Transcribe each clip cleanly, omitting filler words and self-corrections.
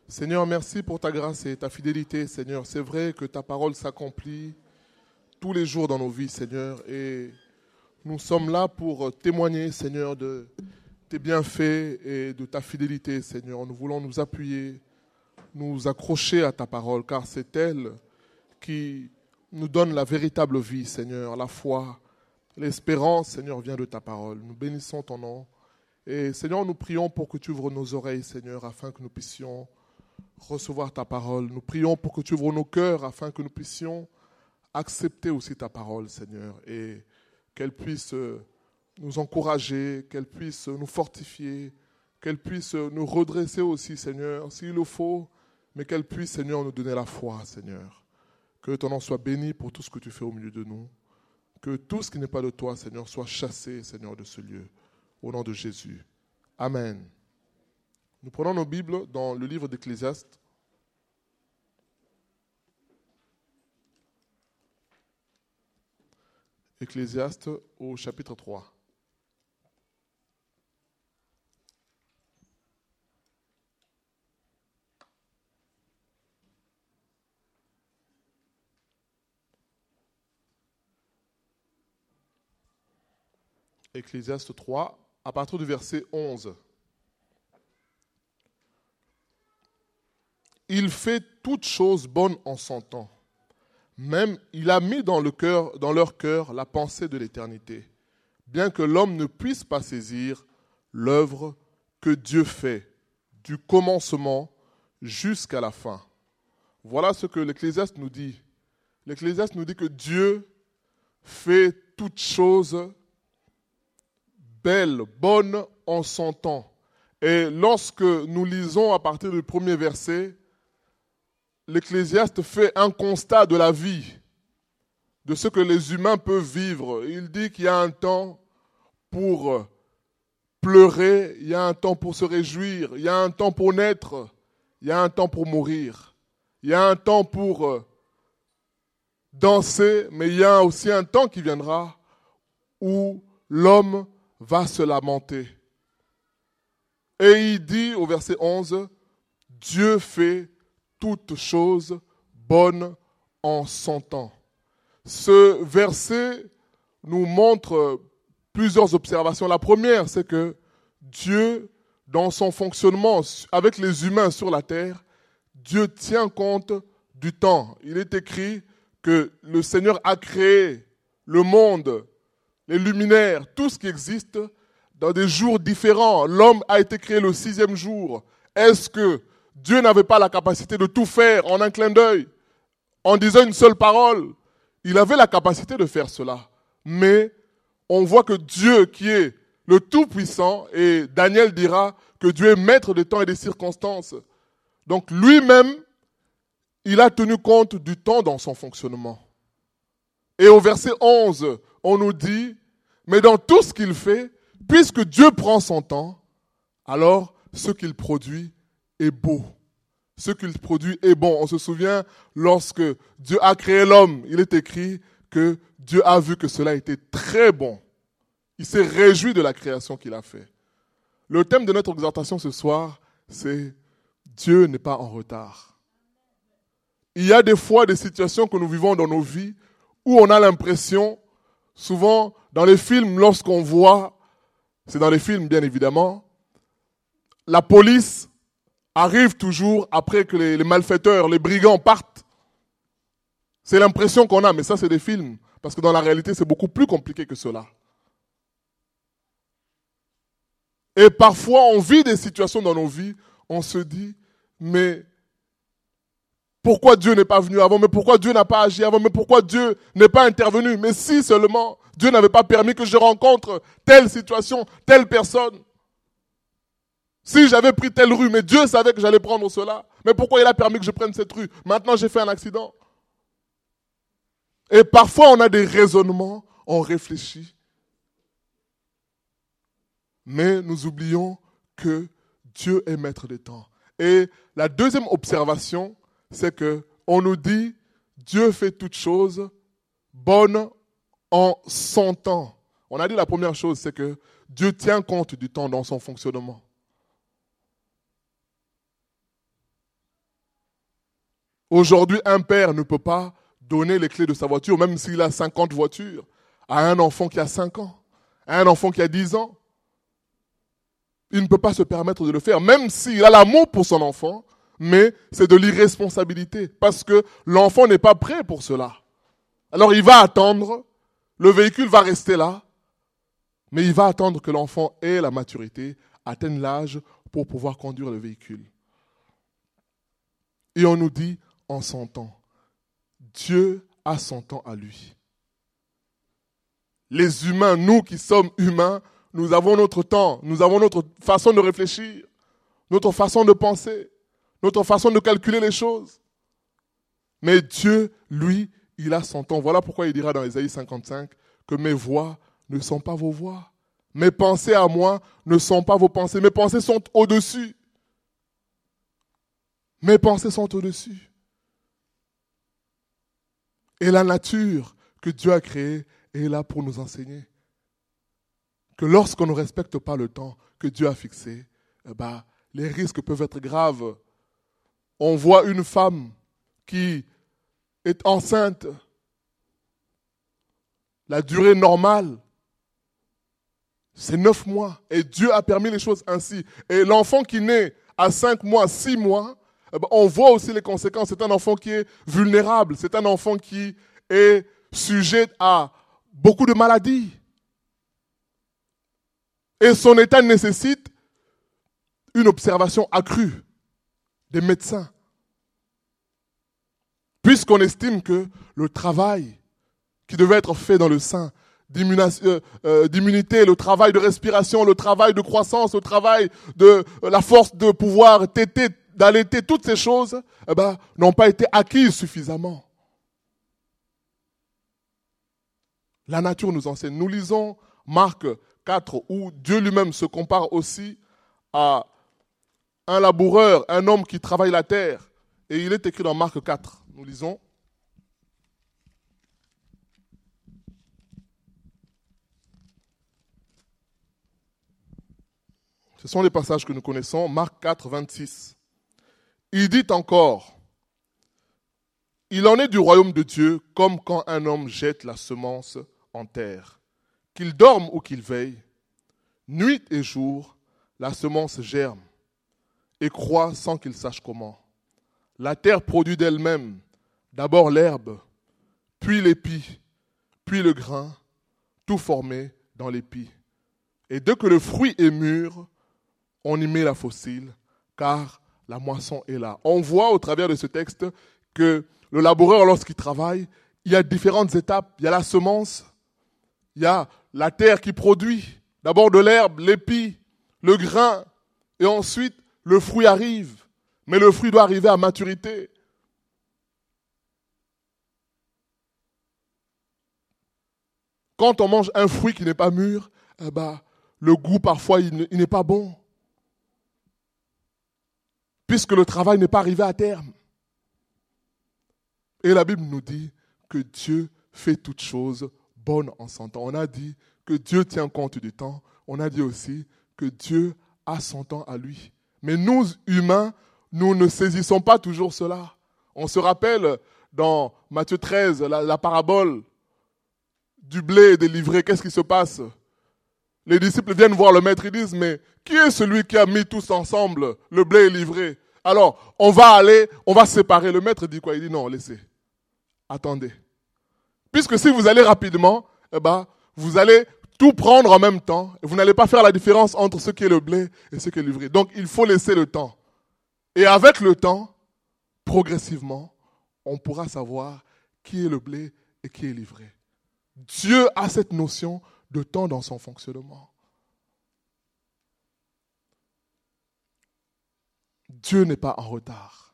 Seigneur, merci pour ta grâce et ta fidélité, Seigneur. C'est vrai que ta parole s'accomplit tous les jours dans nos vies, Seigneur. Et nous sommes là pour témoigner, Seigneur, de tes bienfaits et de ta fidélité, Seigneur. Nous voulons nous appuyer, nous accrocher à ta parole, car c'est elle qui nous donne la véritable vie, Seigneur. La foi, l'espérance, Seigneur, vient de ta parole. Nous bénissons ton nom. Et Seigneur, nous prions pour que tu ouvres nos oreilles, Seigneur, afin que nous puissions recevoir ta parole. Nous prions pour que tu ouvres nos cœurs afin que nous puissions accepter aussi ta parole, Seigneur, et qu'elle puisse nous encourager, qu'elle puisse nous fortifier, qu'elle puisse nous redresser aussi, Seigneur, s'il le faut, mais qu'elle puisse, Seigneur, nous donner la foi, Seigneur. Que ton nom soit béni pour tout ce que tu fais au milieu de nous. Que tout ce qui n'est pas de toi, Seigneur, soit chassé, Seigneur, de ce lieu. Au nom de Jésus. Amen. Nous prenons nos Bibles dans le livre d'Ecclésiaste. Ecclésiaste au chapitre 3. Ecclésiaste 3, à partir du verset 11. Il fait toutes choses bonnes en son temps. Même il a mis dans leur cœur la pensée de l'éternité, bien que l'homme ne puisse pas saisir l'œuvre que Dieu fait, du commencement jusqu'à la fin. Voilà ce que l'Ecclésiaste nous dit. L'Ecclésiaste nous dit que Dieu fait toutes choses belles, bonnes en son temps. Et lorsque nous lisons à partir du premier verset, l'Ecclésiaste fait un constat de la vie, de ce que les humains peuvent vivre. Il dit qu'il y a un temps pour pleurer, il y a un temps pour se réjouir, il y a un temps pour naître, il y a un temps pour mourir, il y a un temps pour danser, mais il y a aussi un temps qui viendra où l'homme va se lamenter. Et il dit au verset 11, Dieu fait toutes choses bonnes en son temps. Ce verset nous montre plusieurs observations. La première, c'est que Dieu, dans son fonctionnement avec les humains sur la terre, Dieu tient compte du temps. Il est écrit que le Seigneur a créé le monde, les luminaires, tout ce qui existe dans des jours différents. L'homme a été créé le 6e jour. Est-ce que Dieu n'avait pas la capacité de tout faire en un clin d'œil, en disant une seule parole? Il avait la capacité de faire cela. Mais on voit que Dieu, qui est le Tout-Puissant, et Daniel dira que Dieu est maître des temps et des circonstances. Donc lui-même, il a tenu compte du temps dans son fonctionnement. Et au verset 11, on nous dit, mais dans tout ce qu'il fait, puisque Dieu prend son temps, alors ce qu'il produit est beau. Ce qu'il produit est bon. On se souvient, lorsque Dieu a créé l'homme, il est écrit que Dieu a vu que cela était très bon. Il s'est réjoui de la création qu'il a fait. Le thème de notre exhortation ce soir, c'est Dieu n'est pas en retard. Il y a des fois des situations que nous vivons dans nos vies où on a l'impression, souvent dans les films, lorsqu'on voit, c'est dans les films bien évidemment, la police arrive toujours après que les malfaiteurs, les brigands partent. C'est l'impression qu'on a, mais ça c'est des films. Parce que dans la réalité, c'est beaucoup plus compliqué que cela. Et parfois, on vit des situations dans nos vies, on se dit, mais pourquoi Dieu n'est pas venu avant? Mais pourquoi Dieu n'a pas agi avant? Mais pourquoi Dieu n'est pas intervenu? Mais si seulement Dieu n'avait pas permis que je rencontre telle situation, telle personne. Si j'avais pris telle rue, mais Dieu savait que j'allais prendre cela. Mais pourquoi il a permis que je prenne cette rue? Maintenant, j'ai fait un accident. Et parfois, on a des raisonnements, on réfléchit. Mais nous oublions que Dieu est maître des temps. Et la deuxième observation, c'est que on nous dit, Dieu fait toutes choses bonnes en son temps. On a dit la première chose, c'est que Dieu tient compte du temps dans son fonctionnement. Aujourd'hui, un père ne peut pas donner les clés de sa voiture, même s'il a 50 voitures, à un enfant qui a 5 ans, à un enfant qui a 10 ans. Il ne peut pas se permettre de le faire, même s'il a l'amour pour son enfant, mais c'est de l'irresponsabilité, parce que l'enfant n'est pas prêt pour cela. Alors il va attendre, le véhicule va rester là, mais il va attendre que l'enfant ait la maturité, atteigne l'âge pour pouvoir conduire le véhicule. Et on nous dit en son temps, Dieu a son temps à lui. Les humains, nous qui sommes humains, nous avons notre temps, nous avons notre façon de réfléchir, notre façon de penser, notre façon de calculer les choses. Mais Dieu, lui, il a son temps. Voilà pourquoi il dira dans Ésaïe 55 que mes voix ne sont pas vos voix. Mes pensées à moi ne sont pas vos pensées. Mes pensées sont au-dessus. Mes pensées sont au-dessus. Et la nature que Dieu a créée est là pour nous enseigner que lorsqu'on ne respecte pas le temps que Dieu a fixé, les risques peuvent être graves. On voit une femme qui est enceinte. La durée normale, c'est 9 mois. Et Dieu a permis les choses ainsi. Et l'enfant qui naît à 5 mois, 6 mois, on voit aussi les conséquences. C'est un enfant qui est vulnérable. C'est un enfant qui est sujet à beaucoup de maladies. Et son état nécessite une observation accrue des médecins. Puisqu'on estime que le travail qui devait être fait dans le sein, d'immunité, le travail de respiration, le travail de croissance, le travail de la force de pouvoir téter, d'allaiter, toutes ces choses, n'ont pas été acquises suffisamment. La nature nous enseigne. Nous lisons Marc 4, où Dieu lui-même se compare aussi à un laboureur, un homme qui travaille la terre. Et il est écrit dans Marc 4. Nous lisons. Ce sont les passages que nous connaissons. Marc 4, 26. Il dit encore, « Il en est du royaume de Dieu comme quand un homme jette la semence en terre. Qu'il dorme ou qu'il veille, nuit et jour, la semence germe et croît sans qu'il sache comment. La terre produit d'elle-même d'abord l'herbe, puis l'épi, puis le grain, tout formé dans l'épi. Et dès que le fruit est mûr, on y met la faucille, car la moisson est là. » On voit au travers de ce texte que le laboureur, lorsqu'il travaille, il y a différentes étapes. Il y a la semence, il y a la terre qui produit d'abord de l'herbe, l'épi, le grain, et ensuite le fruit arrive. Mais le fruit doit arriver à maturité. Quand on mange un fruit qui n'est pas mûr, le goût parfois il n'est pas bon. Puisque le travail n'est pas arrivé à terme. Et la Bible nous dit que Dieu fait toutes choses bonnes en son temps. On a dit que Dieu tient compte du temps. On a dit aussi que Dieu a son temps à lui. Mais nous, humains, nous ne saisissons pas toujours cela. On se rappelle dans Matthieu 13, la parabole du blé et des livrées. Qu'est-ce qui se passe? Les disciples viennent voir le maître, ils disent, mais qui est celui qui a mis tous ensemble le blé et livré? Alors, on va séparer. Le maître dit quoi? Il dit non, laissez. Attendez. Puisque si vous allez rapidement, vous allez tout prendre en même temps. Et vous n'allez pas faire la différence entre ce qui est le blé et ce qui est livré. Donc, il faut laisser le temps. Et avec le temps, progressivement, on pourra savoir qui est le blé et qui est livré. Dieu a cette notion de temps dans son fonctionnement. Dieu n'est pas en retard.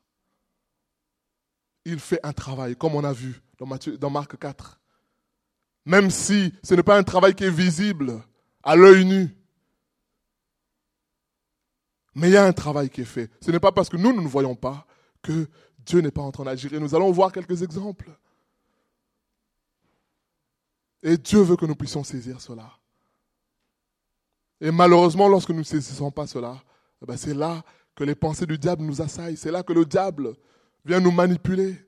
Il fait un travail, comme on a vu dans Marc 4. Même si ce n'est pas un travail qui est visible à l'œil nu. Mais il y a un travail qui est fait. Ce n'est pas parce que nous ne voyons pas que Dieu n'est pas en train d'agir. Et nous allons voir quelques exemples. Et Dieu veut que nous puissions saisir cela. Et malheureusement, lorsque nous ne saisissons pas cela, c'est là que les pensées du diable nous assaillent. C'est là que le diable vient nous manipuler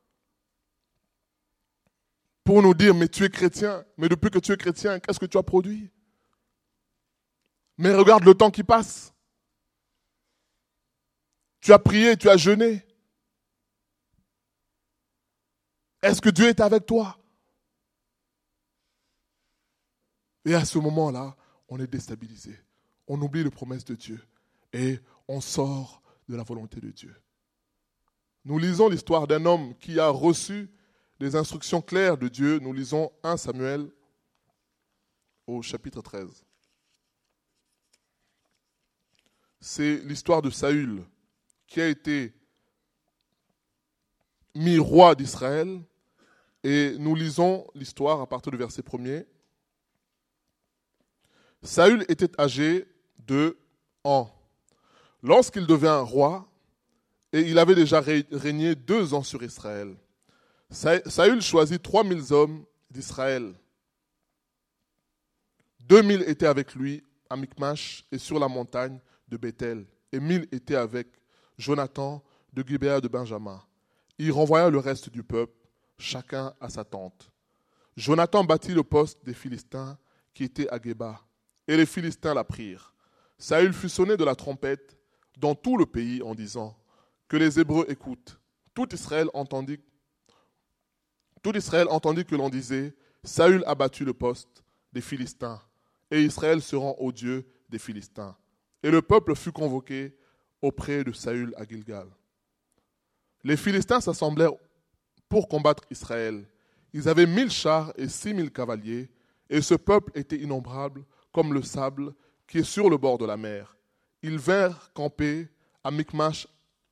pour nous dire, mais tu es chrétien, mais depuis que tu es chrétien, qu'est-ce que tu as produit? Mais regarde le temps qui passe. Tu as prié, tu as jeûné. Est-ce que Dieu est avec toi? Et à ce moment-là, on est déstabilisé. On oublie les promesses de Dieu et on sort de la volonté de Dieu. Nous lisons l'histoire d'un homme qui a reçu des instructions claires de Dieu. Nous lisons 1 Samuel au chapitre 13. C'est l'histoire de Saül qui a été mis roi d'Israël. Et nous lisons l'histoire à partir du verset 1er. Saül était âgé de ans lorsqu'il devint roi, et il avait déjà régné 2 ans sur Israël. Saül choisit 3000 hommes d'Israël. 2000 étaient avec lui à Michmash et sur la montagne de Bethel, et 1000 étaient avec Jonathan de Gibéa de Benjamin. Il renvoya le reste du peuple, chacun à sa tente. Jonathan bâtit le poste des Philistins qui était à Géba, et les Philistins la prirent. Saül fut sonné de la trompette dans tout le pays en disant que les Hébreux écoutent. Tout Israël entendit que l'on disait Saül a battu le poste des Philistins, et Israël se rend au Dieu des Philistins. Et le peuple fut convoqué auprès de Saül à Gilgal. Les Philistins s'assemblèrent pour combattre Israël. Ils avaient 1000 chars et 6000 cavaliers, et ce peuple était innombrable comme le sable qui est sur le bord de la mer. Ils vinrent camper à Michmash,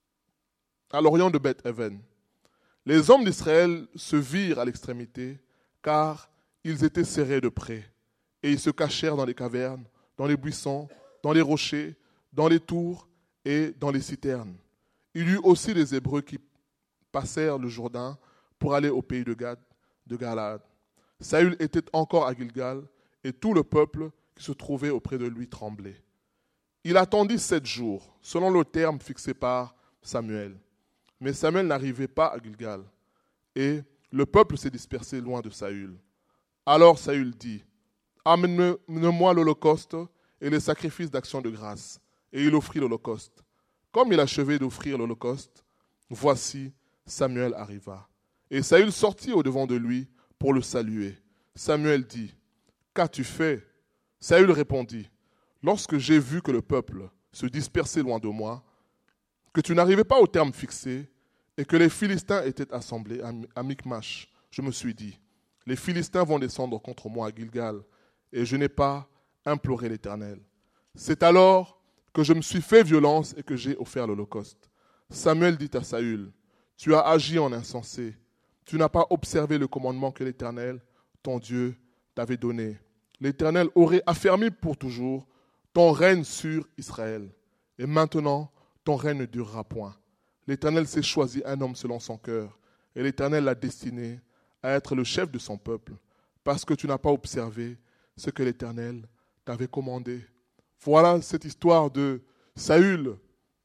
à l'orient de Beth-Aven. Les hommes d'Israël se virent à l'extrémité, car ils étaient serrés de près, et ils se cachèrent dans les cavernes, dans les buissons, dans les rochers, dans les tours et dans les citernes. Il y eut aussi des Hébreux qui passèrent le Jourdain pour aller au pays de Gad, de Galaad. Saül était encore à Gilgal, et tout le peuple qui se trouvait auprès de lui tremblait. Il attendit 7 jours, selon le terme fixé par Samuel. Mais Samuel n'arrivait pas à Gilgal, et le peuple s'est dispersé loin de Saül. Alors Saül dit, « Amène-moi l'holocauste et les sacrifices d'action de grâce. » Et il offrit l'holocauste. Comme il achevait d'offrir l'holocauste, voici, Samuel arriva. Et Saül sortit au-devant de lui pour le saluer. Samuel dit, « Qu'as-tu fait ?» Saül répondit, « Lorsque j'ai vu que le peuple se dispersait loin de moi, que tu n'arrivais pas au terme fixé, et que les Philistins étaient assemblés à Michmash, je me suis dit, les Philistins vont descendre contre moi à Gilgal, et je n'ai pas imploré l'Éternel. C'est alors que je me suis fait violence et que j'ai offert l'holocauste. Samuel dit à Saül, « Tu as agi en insensé, tu n'as pas observé le commandement que l'Éternel, ton Dieu, t'avait donné. L'Éternel aurait affermi pour toujours ton règne sur Israël. Et maintenant, ton règne ne durera point. L'Éternel s'est choisi un homme selon son cœur, et l'Éternel l'a destiné à être le chef de son peuple, parce que tu n'as pas observé ce que l'Éternel t'avait commandé. » Voilà cette histoire de Saül.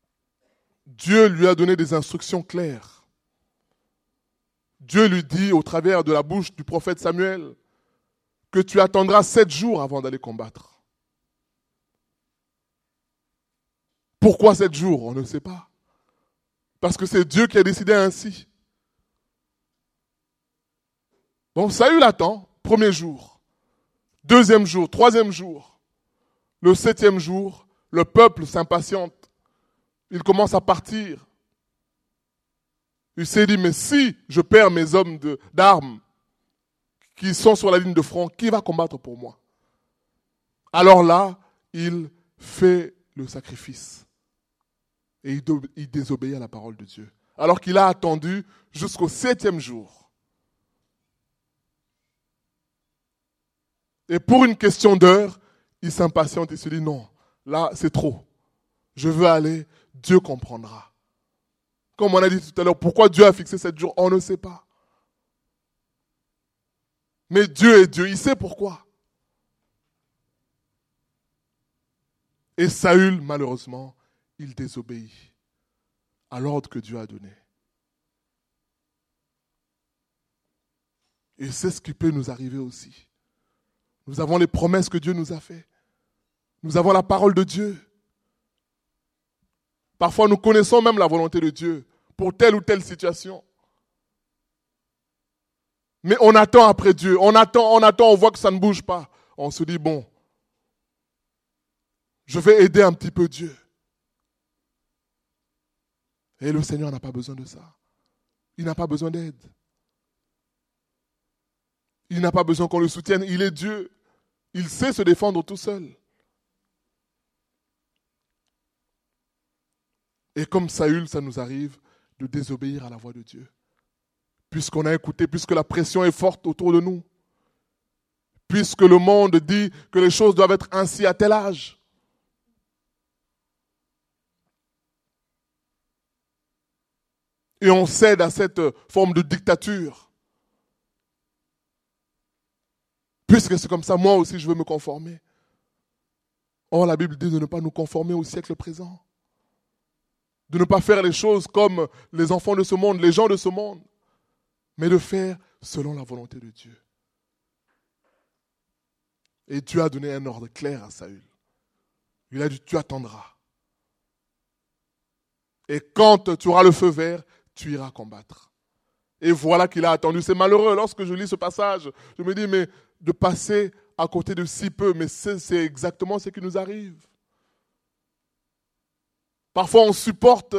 Dieu lui a donné des instructions claires. Dieu lui dit au travers de la bouche du prophète Samuel que tu attendras 7 jours avant d'aller combattre. Pourquoi 7 jours? On ne sait pas. Parce que c'est Dieu qui a décidé ainsi. Bon, Saül attend, 1er jour, 2e jour, 3e jour. Le 7e jour, le peuple s'impatiente. Il commence à partir. Il s'est dit, mais si je perds mes hommes d'armes qui sont sur la ligne de front, qui va combattre pour moi? Alors là, il fait le sacrifice. Et il désobéit à la parole de Dieu. Alors qu'il a attendu jusqu'au 7e jour. Et pour une question d'heure, il s'impatiente et se dit non, là c'est trop. Je veux aller, Dieu comprendra. Comme on a dit tout à l'heure, pourquoi Dieu a fixé 7 jours? On ne sait pas. Mais Dieu est Dieu, il sait pourquoi. Et Saül, malheureusement, il désobéit à l'ordre que Dieu a donné. Et c'est ce qui peut nous arriver aussi. Nous avons les promesses que Dieu nous a faites. Nous avons la parole de Dieu. Parfois, nous connaissons même la volonté de Dieu pour telle ou telle situation. Mais on attend après Dieu. On attend, on voit que ça ne bouge pas. On se dit, bon, je vais aider un petit peu Dieu. Et le Seigneur n'a pas besoin de ça. Il n'a pas besoin d'aide. Il n'a pas besoin qu'on le soutienne. Il est Dieu. Il sait se défendre tout seul. Et comme Saül, ça nous arrive de désobéir à la voix de Dieu. Puisqu'on a écouté, puisque la pression est forte autour de nous. Puisque le monde dit que les choses doivent être ainsi à tel âge. Et on cède à cette forme de dictature. Puisque c'est comme ça, moi aussi je veux me conformer. Or, la Bible dit de ne pas nous conformer au siècle présent. De ne pas faire les choses comme les enfants de ce monde, les gens de ce monde. Mais de faire selon la volonté de Dieu. Et Dieu a donné un ordre clair à Saül. Il a dit, tu attendras. Et quand tu auras le feu vert, tu iras combattre. Et voilà qu'il a attendu. C'est malheureux. Lorsque je lis ce passage, je me dis, mais de passer à côté de si peu, mais c'est exactement ce qui nous arrive. Parfois on supporte.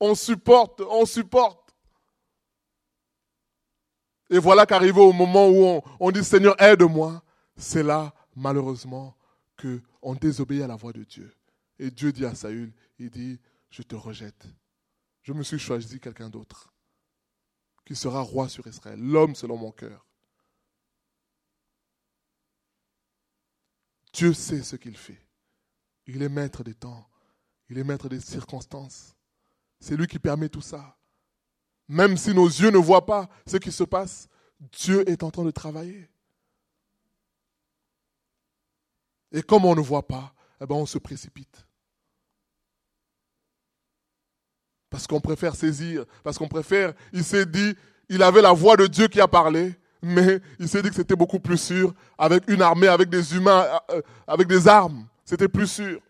Et voilà qu'arrivé au moment où on dit, Seigneur, aide-moi, c'est là, malheureusement, qu'on désobéit à la voix de Dieu. Et Dieu dit à Saül, il dit, je te rejette. Je me suis choisi quelqu'un d'autre qui sera roi sur Israël, l'homme selon mon cœur. Dieu sait ce qu'il fait. Il est maître des temps. Il est maître des circonstances. C'est lui qui permet tout ça. Même si nos yeux ne voient pas ce qui se passe, Dieu est en train de travailler. Et comme on ne voit pas, on se précipite. Parce qu'on préfère saisir, il s'est dit, il avait la voix de Dieu qui a parlé, mais il s'est dit que c'était beaucoup plus sûr, avec une armée, avec des humains, avec des armes, c'était plus sûr.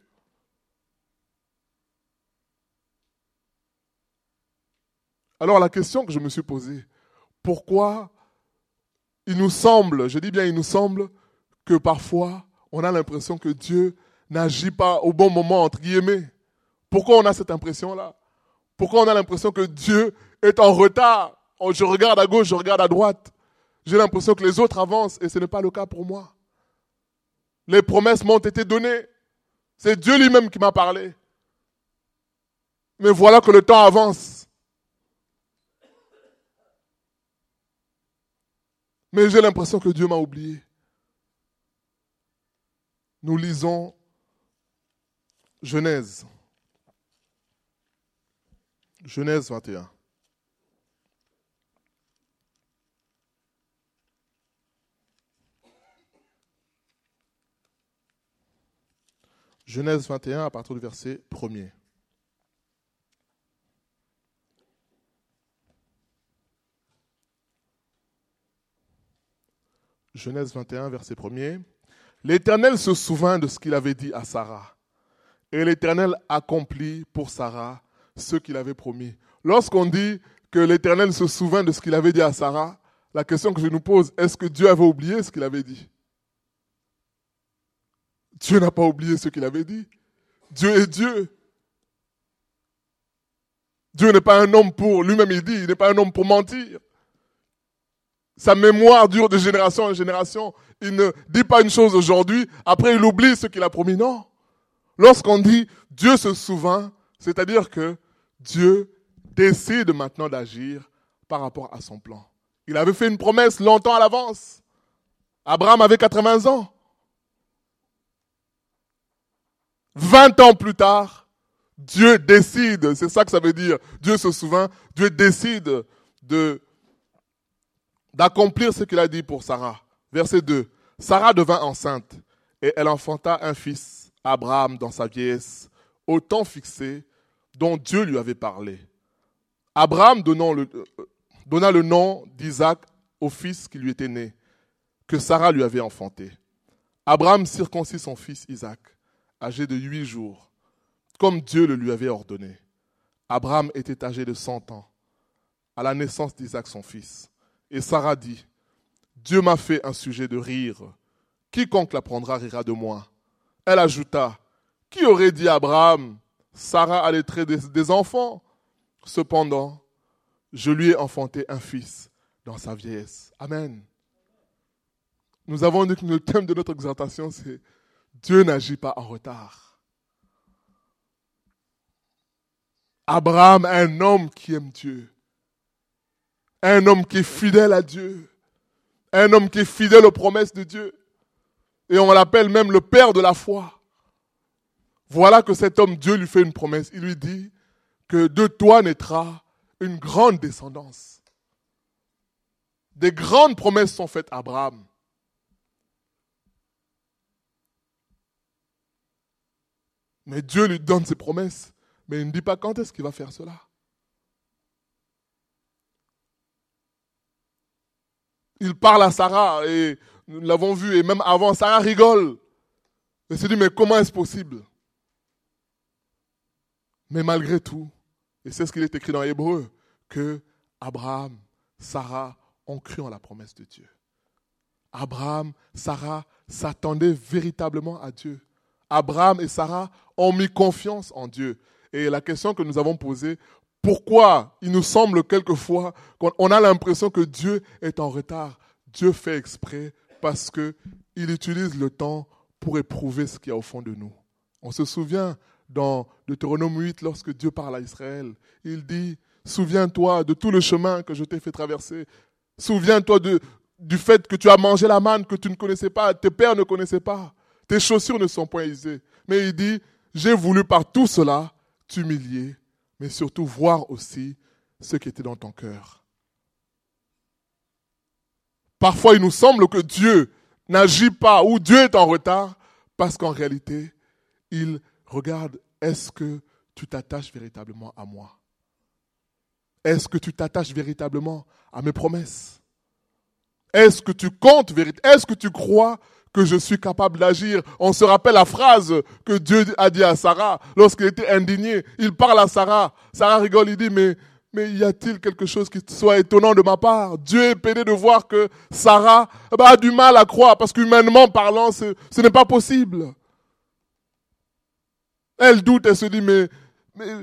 Alors la question que je me suis posée, pourquoi il nous semble, je dis bien il nous semble, que parfois on a l'impression que Dieu n'agit pas au bon moment, entre guillemets. Pourquoi on a cette impression-là? Pourquoi on a l'impression que Dieu est en retard? Je regarde à gauche, je regarde à droite. J'ai l'impression que les autres avancent et ce n'est pas le cas pour moi. Les promesses m'ont été données. C'est Dieu lui-même qui m'a parlé. Mais voilà que le temps avance. Mais j'ai l'impression que Dieu m'a oublié. Nous lisons Genèse. Genèse 21. Genèse 21 à partir du verset 1er. Genèse 21, verset 1er. L'Éternel se souvint de ce qu'il avait dit à Sarah. Et l'Éternel accomplit pour Sarah ce qu'il avait promis. Lorsqu'on dit que l'Éternel se souvint de ce qu'il avait dit à Sarah, la question que je nous pose, est-ce que Dieu avait oublié ce qu'il avait dit? Dieu n'a pas oublié ce qu'il avait dit. Dieu est Dieu. Dieu n'est pas un homme pour, lui-même il dit, il n'est pas un homme pour mentir. Sa mémoire dure de génération en génération. Il ne dit pas une chose aujourd'hui, après il oublie ce qu'il a promis. Non. Lorsqu'on dit Dieu se souvint, c'est-à-dire que Dieu décide maintenant d'agir par rapport à son plan. Il avait fait une promesse longtemps à l'avance. Abraham avait 80 ans. 20 ans plus tard, Dieu décide, c'est ça que ça veut dire, Dieu se souvint, Dieu décide d'accomplir ce qu'il a dit pour Sarah. Verset 2. Sarah devint enceinte et elle enfanta un fils, Abraham, dans sa vieillesse, au temps fixé dont Dieu lui avait parlé. Abraham donna le nom d'Isaac au fils qui lui était né, que Sarah lui avait enfanté. Abraham circoncit son fils Isaac, âgé de 8 jours, comme Dieu le lui avait ordonné. Abraham était âgé de 100 ans, à la naissance d'Isaac son fils. Et Sarah dit, Dieu m'a fait un sujet de rire. Quiconque l'apprendra rira de moi. Elle ajouta, qui aurait dit à Abraham, Sarah allaiterait des enfants? Cependant, je lui ai enfanté un fils dans sa vieillesse. Amen. Nous avons dit que le thème de notre exhortation, c'est Dieu n'agit pas en retard. Abraham, un homme qui aime Dieu, un homme qui est fidèle à Dieu, un homme qui est fidèle aux promesses de Dieu. Et on l'appelle même le père de la foi. Voilà que cet homme, Dieu lui fait une promesse. Il lui dit que de toi naîtra une grande descendance. Des grandes promesses sont faites à Abraham. Mais Dieu lui donne ses promesses. Mais il ne dit pas quand est-ce qu'il va faire cela. Il parle à Sarah et nous l'avons vu. Et même avant, Sarah rigole. Elle se dit, mais comment est-ce possible? Mais malgré tout, et c'est ce qu'il est écrit dans Hébreu, que Abraham, Sarah ont cru en la promesse de Dieu. Abraham, Sarah s'attendaient véritablement à Dieu. Abraham et Sarah ont mis confiance en Dieu. Et la question que nous avons posée, pourquoi il nous semble quelquefois qu'on a l'impression que Dieu est en retard? Dieu fait exprès parce qu'il utilise le temps pour éprouver ce qu'il y a au fond de nous. On se souvient dans Deutéronome 8, lorsque Dieu parle à Israël, il dit, souviens-toi de tout le chemin que je t'ai fait traverser. Souviens-toi du fait que tu as mangé la manne que tu ne connaissais pas, tes pères ne connaissaient pas. Tes chaussures ne sont point usées. Mais il dit, j'ai voulu par tout cela t'humilier, mais surtout voir aussi ce qui était dans ton cœur. Parfois, il nous semble que Dieu n'agit pas ou Dieu est en retard parce qu'en réalité, il regarde, est-ce que tu t'attaches véritablement à moi? Est-ce que tu t'attaches véritablement à mes promesses? Est-ce que tu comptes véritablement? Est-ce que tu crois que je suis capable d'agir? On se rappelle la phrase que Dieu a dit à Sarah lorsqu'il était indigné. Il parle à Sarah. Sarah rigole, il dit, mais y a-t-il quelque chose qui soit étonnant de ma part? Dieu est peiné de voir que Sarah a du mal à croire parce qu'humainement parlant, ce n'est pas possible. Elle doute, elle se dit, mais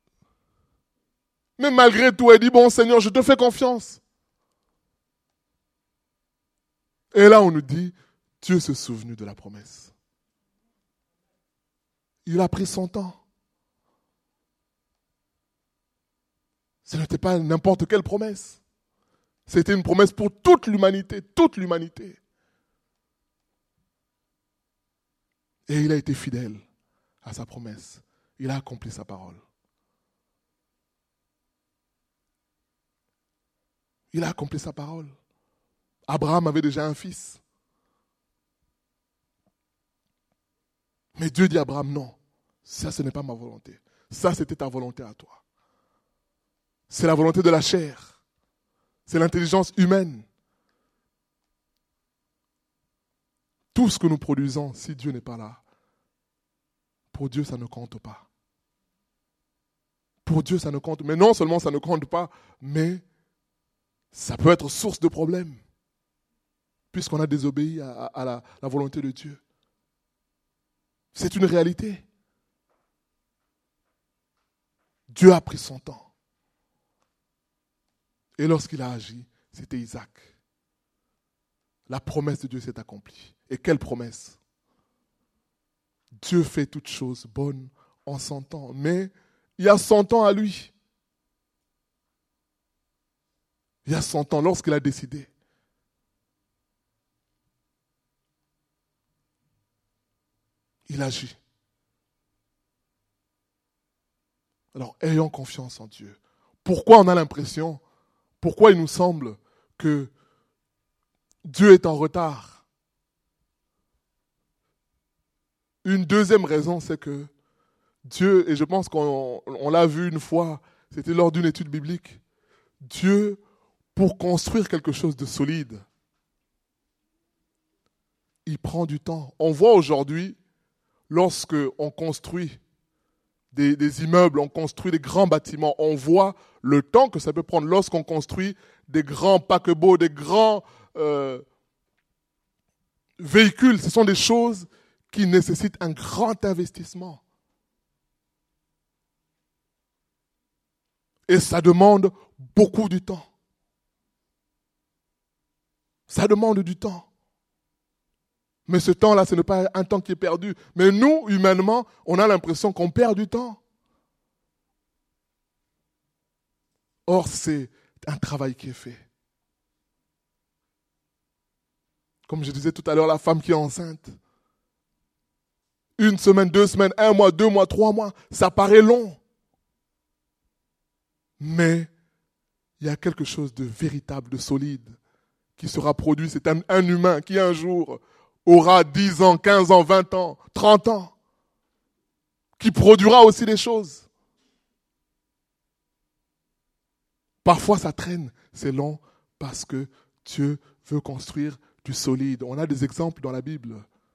malgré tout, elle dit, bon Seigneur, je te fais confiance. Et là, on nous dit, Dieu se souvenu de la promesse. Il a pris son temps. Ce n'était pas n'importe quelle promesse. C'était une promesse pour toute l'humanité, toute l'humanité. Et il a été fidèle à sa promesse. Il a accompli sa parole. Il a accompli sa parole. Abraham avait déjà un fils. Mais Dieu dit à Abraham, non, ça ce n'est pas ma volonté. Ça c'était ta volonté à toi. C'est la volonté de la chair. C'est l'intelligence humaine. Tout ce que nous produisons, si Dieu n'est pas là, pour Dieu ça ne compte pas. Pour Dieu ça ne compte. Mais non seulement ça ne compte pas, mais ça peut être source de problèmes. Puisqu'on a désobéi à la volonté de Dieu. C'est une réalité. Dieu a pris son temps. Et lorsqu'il a agi, c'était Isaac. La promesse de Dieu s'est accomplie. Et quelle promesse? Dieu fait toutes choses bonnes en son temps. Mais il y a son temps à lui. Il y a son temps lorsqu'il a décidé. Il agit. Alors, ayons confiance en Dieu. Pourquoi on a l'impression, pourquoi il nous semble que Dieu est en retard? Une deuxième raison, c'est que Dieu, et je pense qu'on l'a vu une fois, c'était lors d'une étude biblique, Dieu pour construire quelque chose de solide, il prend du temps. On voit aujourd'hui, lorsque on construit des immeubles, on construit des grands bâtiments, on voit le temps que ça peut prendre lorsqu'on construit des grands paquebots, des grands véhicules. Ce sont des choses qui nécessitent un grand investissement. Et ça demande beaucoup de temps. Ça demande du temps. Mais ce temps-là, ce n'est pas un temps qui est perdu. Mais nous, humainement, on a l'impression qu'on perd du temps. Or, c'est un travail qui est fait. Comme je disais tout à l'heure, la femme qui est enceinte. 1 semaine, 2 semaines, 1 mois, 2 mois, 3 mois, ça paraît long. Mais il y a quelque chose de véritable, de solide, qui sera produit. C'est un humain qui un jour aura 10 ans, 15 ans, 20 ans, 30 ans, qui produira aussi des choses. Parfois ça traîne, c'est long, parce que Dieu veut construire du solide. On a des exemples dans la Bible.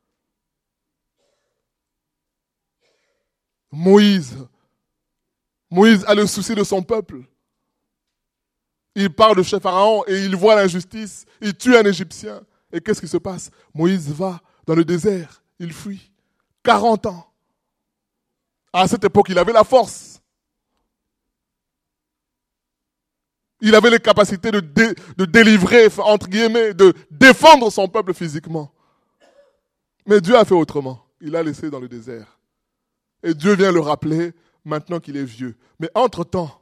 Moïse a le souci de son peuple. Il part de chez Pharaon et il voit l'injustice. Il tue un Égyptien. Et qu'est-ce qui se passe? Moïse va dans le désert. Il fuit. 40 ans. À cette époque, il avait la force. Il avait les capacités de délivrer, entre guillemets, de défendre son peuple physiquement. Mais Dieu a fait autrement. Il l'a laissé dans le désert. Et Dieu vient le rappeler maintenant qu'il est vieux. Mais entre-temps,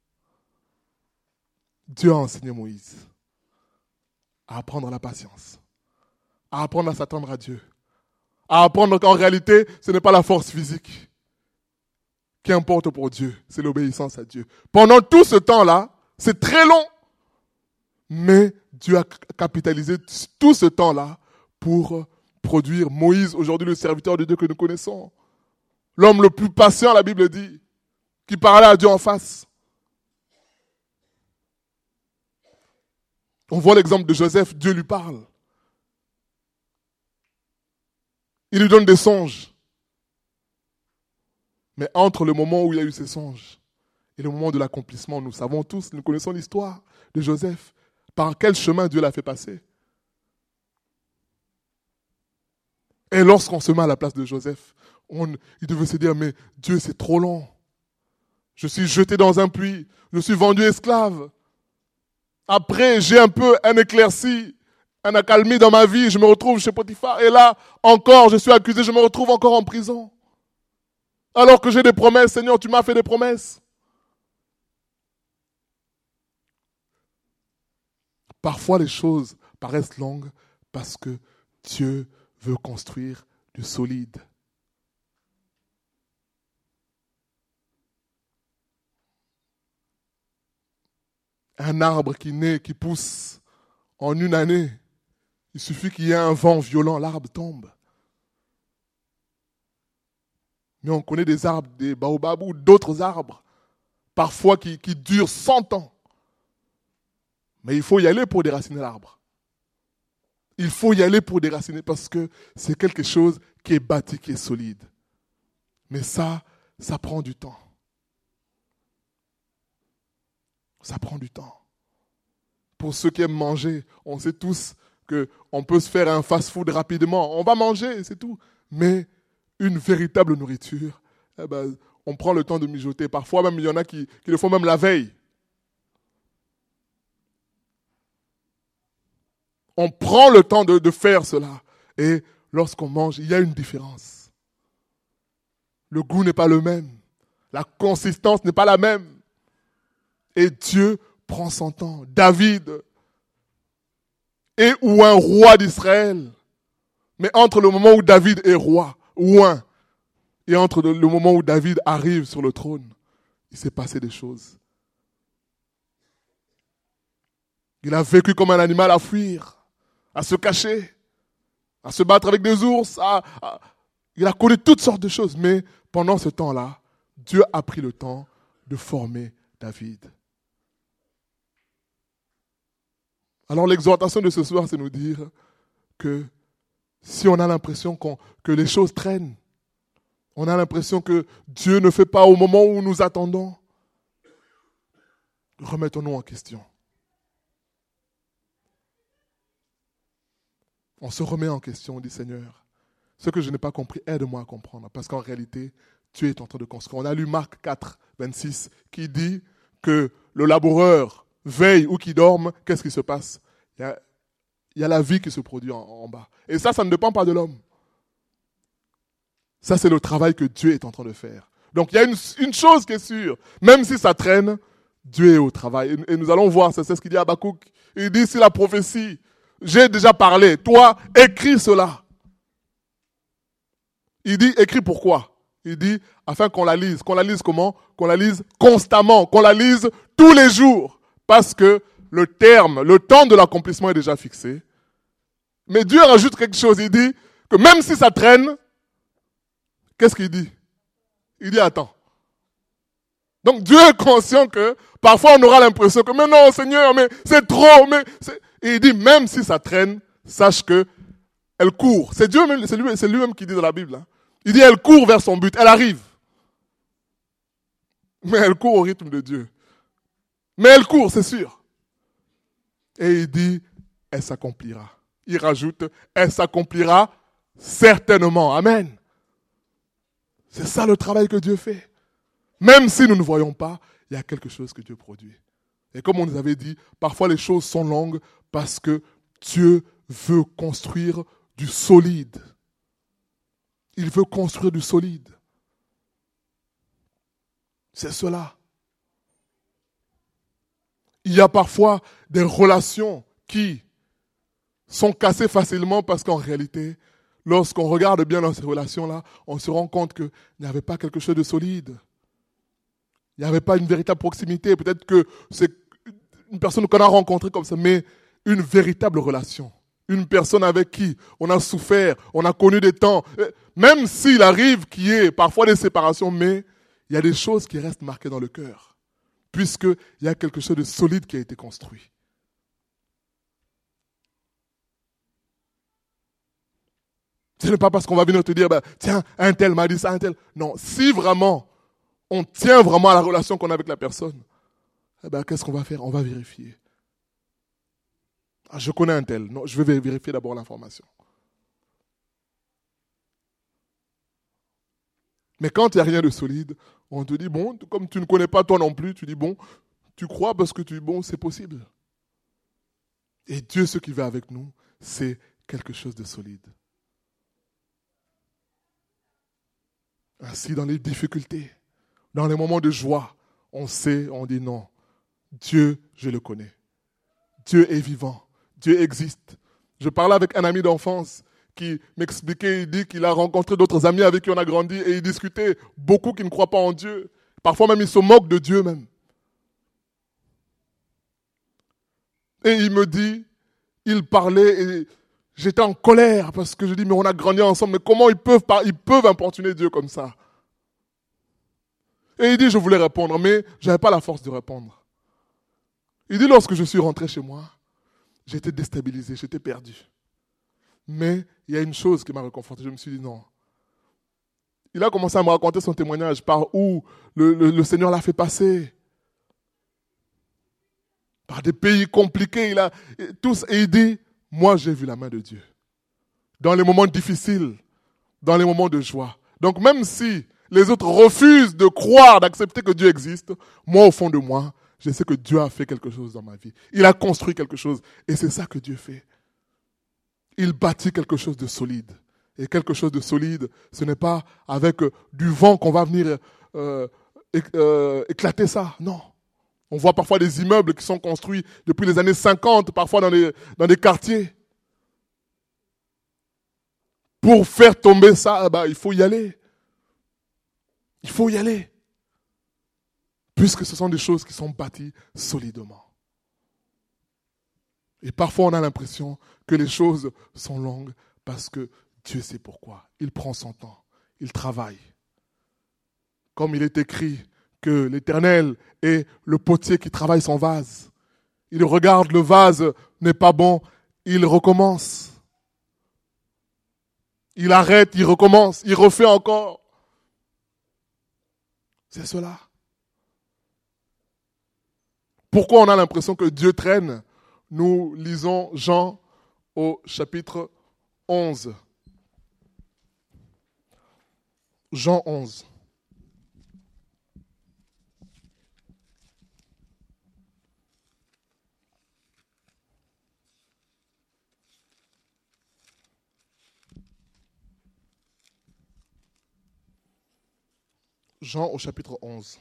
Dieu a enseigné Moïse à apprendre la patience, à apprendre à s'attendre à Dieu, à apprendre qu'en réalité, ce n'est pas la force physique qui importe pour Dieu, c'est l'obéissance à Dieu. Pendant tout ce temps-là, c'est très long, mais Dieu a capitalisé tout ce temps-là pour produire Moïse, aujourd'hui le serviteur de Dieu que nous connaissons. L'homme le plus patient, la Bible dit, qui parlait à Dieu en face. On voit l'exemple de Joseph, Dieu lui parle. Il lui donne des songes. Mais entre le moment où il a eu ses songes et le moment de l'accomplissement, nous savons tous, nous connaissons l'histoire de Joseph. Par quel chemin Dieu l'a fait passer? Et lorsqu'on se met à la place de Joseph, il devait se dire, mais Dieu, c'est trop long. Je suis jeté dans un puits, je suis vendu esclave. Après, j'ai un peu un éclairci, un accalmie dans ma vie, je me retrouve chez Potiphar. Et là, encore, je suis accusé, je me retrouve encore en prison. Alors que j'ai des promesses, Seigneur, tu m'as fait des promesses. Parfois, les choses paraissent longues parce que Dieu veut construire du solide. Un arbre qui naît, qui pousse en une année, il suffit qu'il y ait un vent violent, l'arbre tombe. Mais on connaît des arbres, des baobabs ou d'autres arbres, parfois qui durent 100 ans. Mais il faut y aller pour déraciner l'arbre. Il faut y aller pour déraciner parce que c'est quelque chose qui est bâti, qui est solide. Mais ça prend du temps. Ça prend du temps. Pour ceux qui aiment manger, on sait tous qu'on peut se faire un fast-food rapidement. On va manger, c'est tout. Mais une véritable nourriture, on prend le temps de mijoter. Parfois même, il y en a qui le font même la veille. On prend le temps de faire cela. Et lorsqu'on mange, il y a une différence. Le goût n'est pas le même. La consistance n'est pas la même. Et Dieu prend son temps. David est ou un roi d'Israël. Mais entre le moment où David est roi, ou un, et entre le moment où David arrive sur le trône, il s'est passé des choses. Il a vécu comme un animal à fuir, à se cacher, à se battre avec des ours. Il a connu toutes sortes de choses. Mais pendant ce temps-là, Dieu a pris le temps de former David. Alors l'exhortation de ce soir, c'est nous dire que si on a l'impression que les choses traînent, on a l'impression que Dieu ne fait pas au moment où nous attendons, remettons-nous en question. On se remet en question, on dit Seigneur, ce que je n'ai pas compris, aide-moi à comprendre. Parce qu'en réalité, Dieu est en train de construire. On a lu Marc 4, 26, qui dit que le laboureur veille ou qui dorme, qu'est-ce qui se passe? Il y a la vie qui se produit en bas. Et ça ne dépend pas de l'homme. Ça, c'est le travail que Dieu est en train de faire. Donc, il y a une chose qui est sûre. Même si ça traîne, Dieu est au travail. Et nous allons voir, c'est ce qu'il dit à Habakkuk. Il dit, si la prophétie, j'ai déjà parlé, toi, écris cela. Il dit, écris pourquoi? Il dit, afin qu'on la lise. Qu'on la lise comment? Qu'on la lise constamment, qu'on la lise tous les jours. Parce que le temps de l'accomplissement est déjà fixé. Mais Dieu rajoute quelque chose. Il dit que même si ça traîne, qu'est-ce qu'il dit? Il dit, attends. Donc Dieu est conscient que parfois on aura l'impression que, mais non Seigneur, mais c'est trop. Et il dit, même si ça traîne, sache que elle court. C'est Dieu même, c'est lui-même qui dit dans la Bible. Hein. Il dit, elle court vers son but, elle arrive. Mais elle court au rythme de Dieu. Mais elle court, c'est sûr. Et il dit, elle s'accomplira. Il rajoute, elle s'accomplira certainement. Amen. C'est ça le travail que Dieu fait. Même si nous ne voyons pas, il y a quelque chose que Dieu produit. Et comme on nous avait dit, parfois les choses sont longues parce que Dieu veut construire du solide. Il veut construire du solide. C'est cela. Il y a parfois des relations qui sont cassées facilement parce qu'en réalité, lorsqu'on regarde bien dans ces relations-là, on se rend compte qu'il n'y avait pas quelque chose de solide. Il n'y avait pas une véritable proximité. Peut-être que c'est une personne qu'on a rencontrée comme ça, mais une véritable relation. Une personne avec qui on a souffert, on a connu des temps. Même s'il arrive qu'il y ait parfois des séparations, mais il y a des choses qui restent marquées dans le cœur. Puisqu'il y a quelque chose de solide qui a été construit. Ce n'est pas parce qu'on va venir te dire, tiens, un tel m'a dit ça, un tel. Non, si vraiment on tient vraiment à la relation qu'on a avec la personne, qu'est-ce qu'on va faire? On va vérifier. Je connais un tel. Non, je vais vérifier d'abord l'information. Mais quand il n'y a rien de solide, on te dit, bon, comme tu ne connais pas toi non plus, tu dis, bon, tu crois parce que tu dis, bon, c'est possible. Et Dieu, ce qui va avec nous, c'est quelque chose de solide. Ainsi, dans les difficultés, dans les moments de joie, on sait, on dit non. Dieu, je le connais. Dieu est vivant. Dieu existe. Je parlais avec un ami d'enfance qui m'expliquait, il dit qu'il a rencontré d'autres amis avec qui on a grandi et il discutait, beaucoup qui ne croient pas en Dieu. Parfois même, ils se moquent de Dieu même. Et il me dit, il parlait et j'étais en colère parce que je dis, mais on a grandi ensemble, mais comment ils peuvent importuner Dieu comme ça? Et il dit, je voulais répondre, mais je n'avais pas la force de répondre. Il dit, lorsque je suis rentré chez moi, j'étais déstabilisé, j'étais perdu. Mais il y a une chose qui m'a réconforté, je me suis dit non. Il a commencé à me raconter son témoignage, par où le Seigneur l'a fait passer. Par des pays compliqués, et il dit, moi j'ai vu la main de Dieu. Dans les moments difficiles, dans les moments de joie. Donc même si les autres refusent de croire, d'accepter que Dieu existe, moi au fond de moi, je sais que Dieu a fait quelque chose dans ma vie. Il a construit quelque chose. Et c'est ça que Dieu fait. Il bâtit quelque chose de solide. Et quelque chose de solide, ce n'est pas avec du vent qu'on va venir éclater ça. Non. On voit parfois des immeubles qui sont construits depuis les années 50, parfois dans des quartiers. Pour faire tomber ça, il faut y aller. Il faut y aller. Puisque ce sont des choses qui sont bâties solidement. Et parfois on a l'impression que les choses sont longues parce que Dieu sait pourquoi. Il prend son temps, il travaille. Comme il est écrit que l'Éternel est le potier qui travaille son vase. Il regarde, le vase n'est pas bon, il recommence. Il arrête, il recommence, il refait encore. C'est cela. Pourquoi on a l'impression que Dieu traîne? Nous lisons Jean au chapitre 11. Jean 11. Jean au chapitre 11.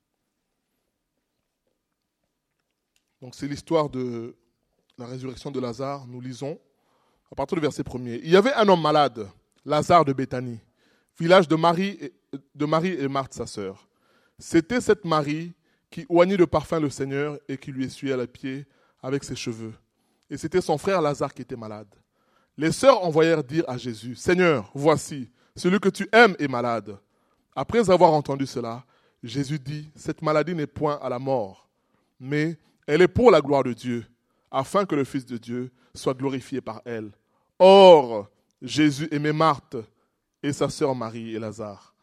Donc c'est l'histoire de la résurrection de Lazare. Nous lisons à partir du verset 1er. Il y avait un homme malade, Lazare de Béthanie, village de Marie et Marthe sa sœur. C'était cette Marie qui oignait de parfum le Seigneur et qui lui essuyait les pieds avec ses cheveux. Et c'était son frère Lazare qui était malade. Les sœurs envoyèrent dire à Jésus, « Seigneur, voici, celui que tu aimes est malade. » Après avoir entendu cela, Jésus dit, « Cette maladie n'est point à la mort, mais elle est pour la gloire de Dieu, afin que le Fils de Dieu soit glorifié par elle. » Or, Jésus aimait Marthe et sa sœur Marie et Lazare.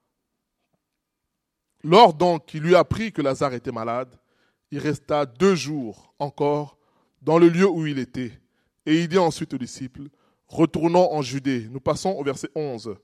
Lors donc qu'il lui apprit que Lazare était malade, il resta 2 jours encore dans le lieu où il était. Et il dit ensuite aux disciples, « Retournons en Judée. » Nous passons au verset 11.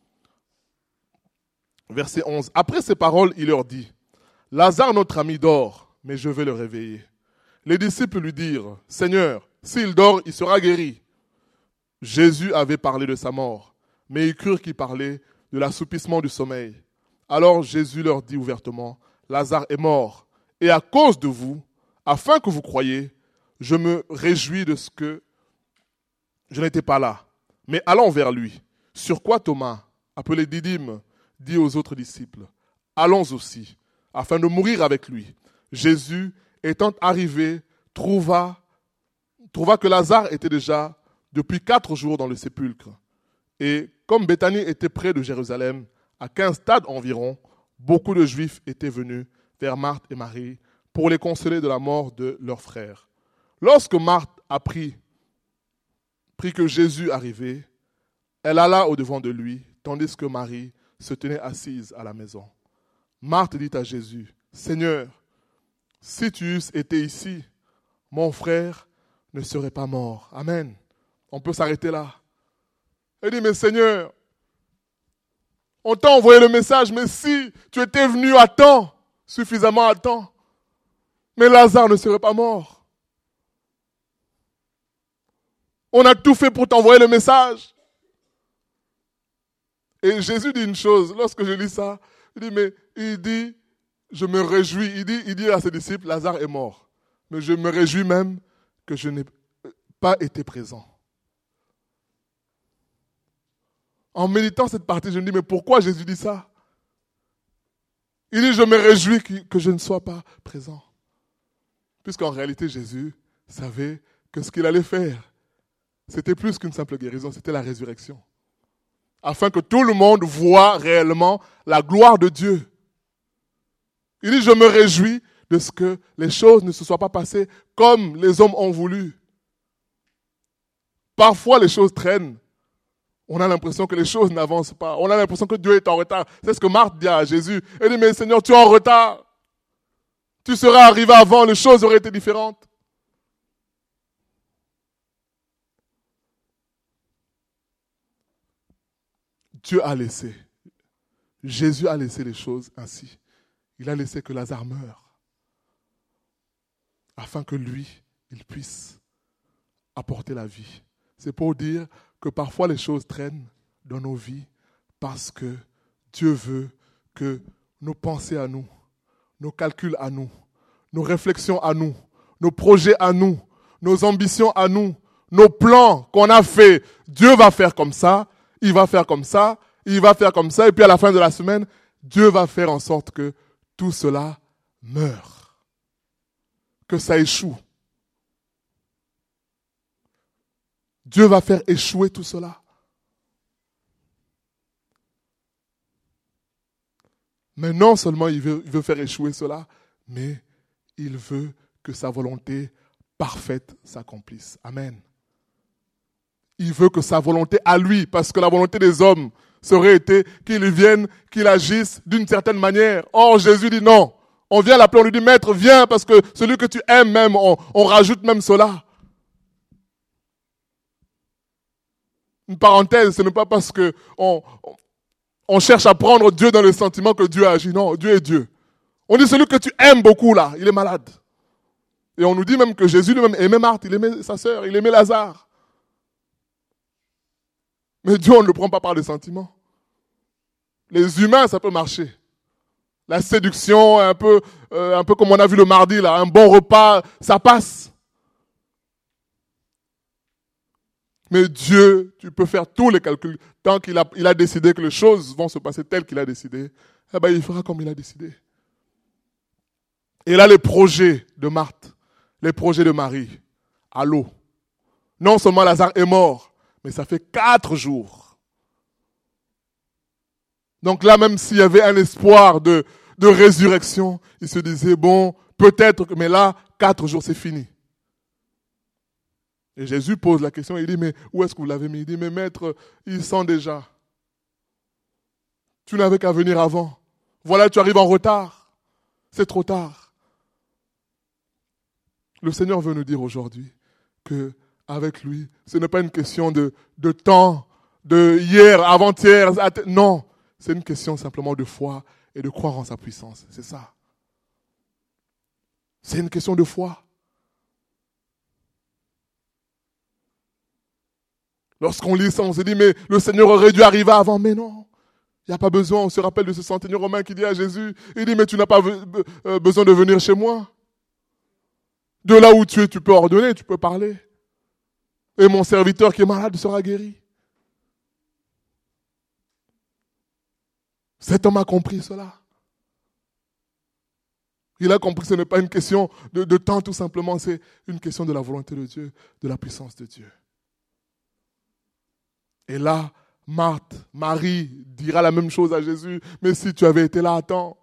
Verset 11. Après ces paroles, il leur dit, « Lazare, notre ami, dort, mais je vais le réveiller. » Les disciples lui dirent, « Seigneur, s'il dort, il sera guéri. » Jésus avait parlé de sa mort, mais ils crurent qu'il parlait de l'assoupissement du sommeil. Alors Jésus leur dit ouvertement, « Lazare est mort, et à cause de vous, afin que vous croyiez, je me réjouis de ce que je n'étais pas là. Mais allons vers lui. » Sur quoi Thomas, appelé Didyme, dit aux autres disciples, « Allons aussi, afin de mourir avec lui. » Jésus, étant arrivé, trouva que Lazare était déjà depuis 4 jours dans le sépulcre. Et comme Béthanie était près de Jérusalem, à 15 stades environ, beaucoup de Juifs étaient venus vers Marthe et Marie pour les consoler de la mort de leur frère. Lorsque Marthe apprit que Jésus arrivait, elle alla au-devant de lui, tandis que Marie se tenait assise à la maison. Marthe dit à Jésus, « Seigneur, si tu eusses été ici, mon frère ne serait pas mort. » Amen. On peut s'arrêter là. Elle dit, « Mais Seigneur, on t'a envoyé le message, mais si tu étais venu à temps, suffisamment à temps, mais Lazare ne serait pas mort. On a tout fait pour t'envoyer le message. » Et Jésus dit une chose, lorsque je lis ça, il dit, je me réjouis, il dit à ses disciples, Lazare est mort. Mais je me réjouis même que je n'ai pas été présent. En méditant cette partie, je me dis, mais pourquoi Jésus dit ça? Il dit, je me réjouis que je ne sois pas présent. Puisqu'en réalité, Jésus savait que ce qu'il allait faire, c'était plus qu'une simple guérison, c'était la résurrection. Afin que tout le monde voie réellement la gloire de Dieu. Il dit, je me réjouis de ce que les choses ne se soient pas passées comme les hommes ont voulu. Parfois, les choses traînent. On a l'impression que les choses n'avancent pas. On a l'impression que Dieu est en retard. C'est ce que Marthe dit à Jésus. Elle dit, mais Seigneur, tu es en retard. Tu serais arrivé avant, les choses auraient été différentes. Dieu a laissé. Jésus a laissé les choses ainsi. Il a laissé que Lazare meure. Afin que lui, il puisse apporter la vie. C'est pour dire que parfois les choses traînent dans nos vies parce que Dieu veut que nos pensées à nous, nos calculs à nous, nos réflexions à nous, nos projets à nous, nos ambitions à nous, nos plans qu'on a faits, Dieu va faire comme ça, il va faire comme ça, il va faire comme ça, et puis à la fin de la semaine, Dieu va faire en sorte que tout cela meure, que ça échoue. Dieu va faire échouer tout cela. Mais non seulement il veut faire échouer cela, mais il veut que sa volonté parfaite s'accomplisse. Amen. Il veut que sa volonté à lui, parce que la volonté des hommes serait été qu'il vienne, qu'il agisse d'une certaine manière. Or, Jésus dit non. On vient l'appeler, on lui dit, Maître, viens, parce que celui que tu aimes même, on rajoute même cela. Une parenthèse, ce n'est pas parce que on cherche à prendre Dieu dans le sentiment que Dieu agit. Non, Dieu est Dieu. On dit celui que tu aimes beaucoup là, il est malade. Et on nous dit même que Jésus lui-même aimait Marthe, il aimait sa sœur, il aimait Lazare. Mais Dieu, on ne le prend pas par les sentiments. Les humains, ça peut marcher. La séduction, un peu comme on a vu le mardi là, un bon repas, ça passe. Mais Dieu, tu peux faire tous les calculs. Tant qu'il a décidé que les choses vont se passer telles qu'il a décidé, eh ben, il fera comme il a décidé. Et là, les projets de Marthe, les projets de Marie, à l'eau. Non seulement Lazare est mort, mais ça fait 4 jours. Donc là, même s'il y avait un espoir de résurrection, il se disait, bon, peut-être, mais là, 4 jours, c'est fini. Et Jésus pose la question, il dit, mais où est-ce que vous l'avez mis? Il dit, mais maître, il sent déjà. Tu n'avais qu'à venir avant. Voilà, tu arrives en retard. C'est trop tard. Le Seigneur veut nous dire aujourd'hui que avec lui, ce n'est pas une question de temps, de hier, avant-hier. Non, c'est une question simplement de foi et de croire en sa puissance. C'est ça. C'est une question de foi. Lorsqu'on lit ça, on se dit, mais le Seigneur aurait dû arriver avant. Mais non, il n'y a pas besoin. On se rappelle de ce centenier romain qui dit à Jésus, il dit, mais tu n'as pas besoin de venir chez moi. De là où tu es, tu peux ordonner, tu peux parler. Et mon serviteur qui est malade sera guéri. Cet homme a compris cela. Il a compris que ce n'est pas une question de temps tout simplement, c'est une question de la volonté de Dieu, de la puissance de Dieu. Et là, Marie dira la même chose à Jésus. Mais si tu avais été là à temps.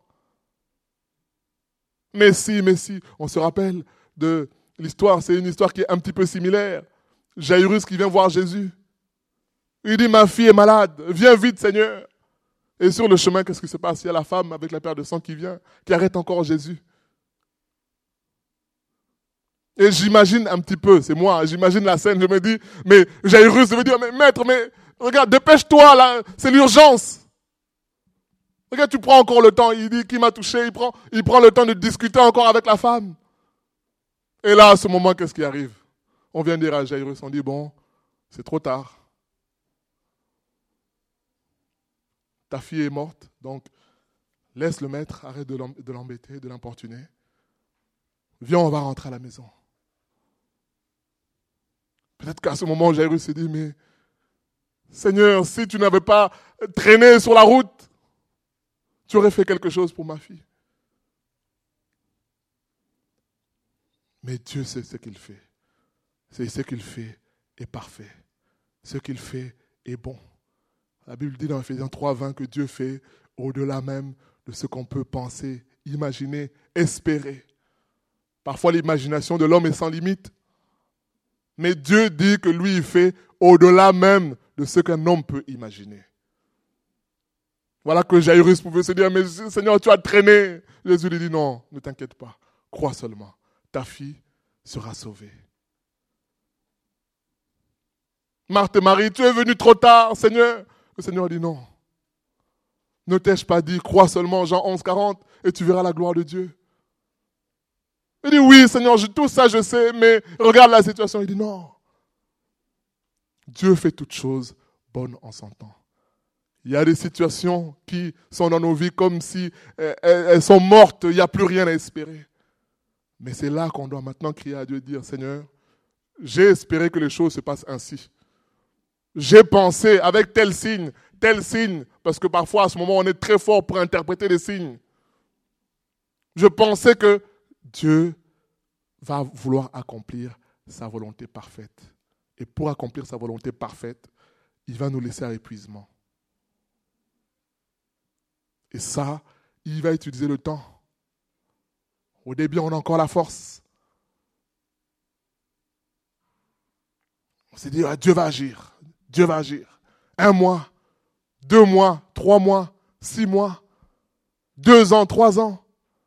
Mais si. On se rappelle de l'histoire, c'est une histoire qui est un petit peu similaire. Jairus qui vient voir Jésus. Il dit, ma fille est malade, viens vite Seigneur. Et sur le chemin, qu'est-ce qui se passe? Il y a la femme avec la paire de sang qui vient, qui arrête encore Jésus. Et j'imagine un petit peu, c'est moi, j'imagine la scène, je me dis, mais Jairus, je me dis, mais maître, mais regarde, dépêche-toi là, c'est l'urgence. Regarde, tu prends encore le temps, il dit, qui m'a touché, il prend le temps de discuter encore avec la femme. Et là, à ce moment, qu'est-ce qui arrive? On vient dire à Jairus, on dit, bon, c'est trop tard. Ta fille est morte, donc laisse le maître, arrête de l'embêter, de l'importuner. Viens, on va rentrer à la maison. Peut-être qu'à ce moment, Jairus s'est dit, mais Seigneur, si tu n'avais pas traîné sur la route, tu aurais fait quelque chose pour ma fille. Mais Dieu sait ce qu'il fait. C'est ce qu'il fait est parfait. Ce qu'il fait est bon. La Bible dit dans Ephésiens 3:20 que Dieu fait au-delà même de ce qu'on peut penser, imaginer, espérer. Parfois l'imagination de l'homme est sans limite. Mais Dieu dit que lui, il fait au-delà même de ce qu'un homme peut imaginer. Voilà que Jairus pouvait se dire, mais Seigneur, tu as traîné. Jésus lui dit, non, ne t'inquiète pas, crois seulement, ta fille sera sauvée. Marthe et Marie, tu es venu trop tard, Seigneur. Le Seigneur dit, non. Ne t'ai-je pas dit, crois seulement, Jean 11:40, et tu verras la gloire de Dieu. Il dit, oui, Seigneur, tout ça je sais, mais regarde la situation. Il dit, non. Dieu fait toutes choses bonnes en son temps. Il y a des situations qui sont dans nos vies comme si elles sont mortes, il n'y a plus rien à espérer. Mais c'est là qu'on doit maintenant crier à Dieu et dire, Seigneur, j'ai espéré que les choses se passent ainsi. J'ai pensé avec tel signe, parce que parfois à ce moment on est très fort pour interpréter les signes. Je pensais que Dieu va vouloir accomplir sa volonté parfaite. Et pour accomplir sa volonté parfaite, il va nous laisser à épuisement. Et ça, il va utiliser le temps. Au début, on a encore la force. On s'est dit, ah, Dieu va agir. Dieu va agir. 1 mois, 2 mois, 3 mois, 6 mois, 2 ans, 3 ans.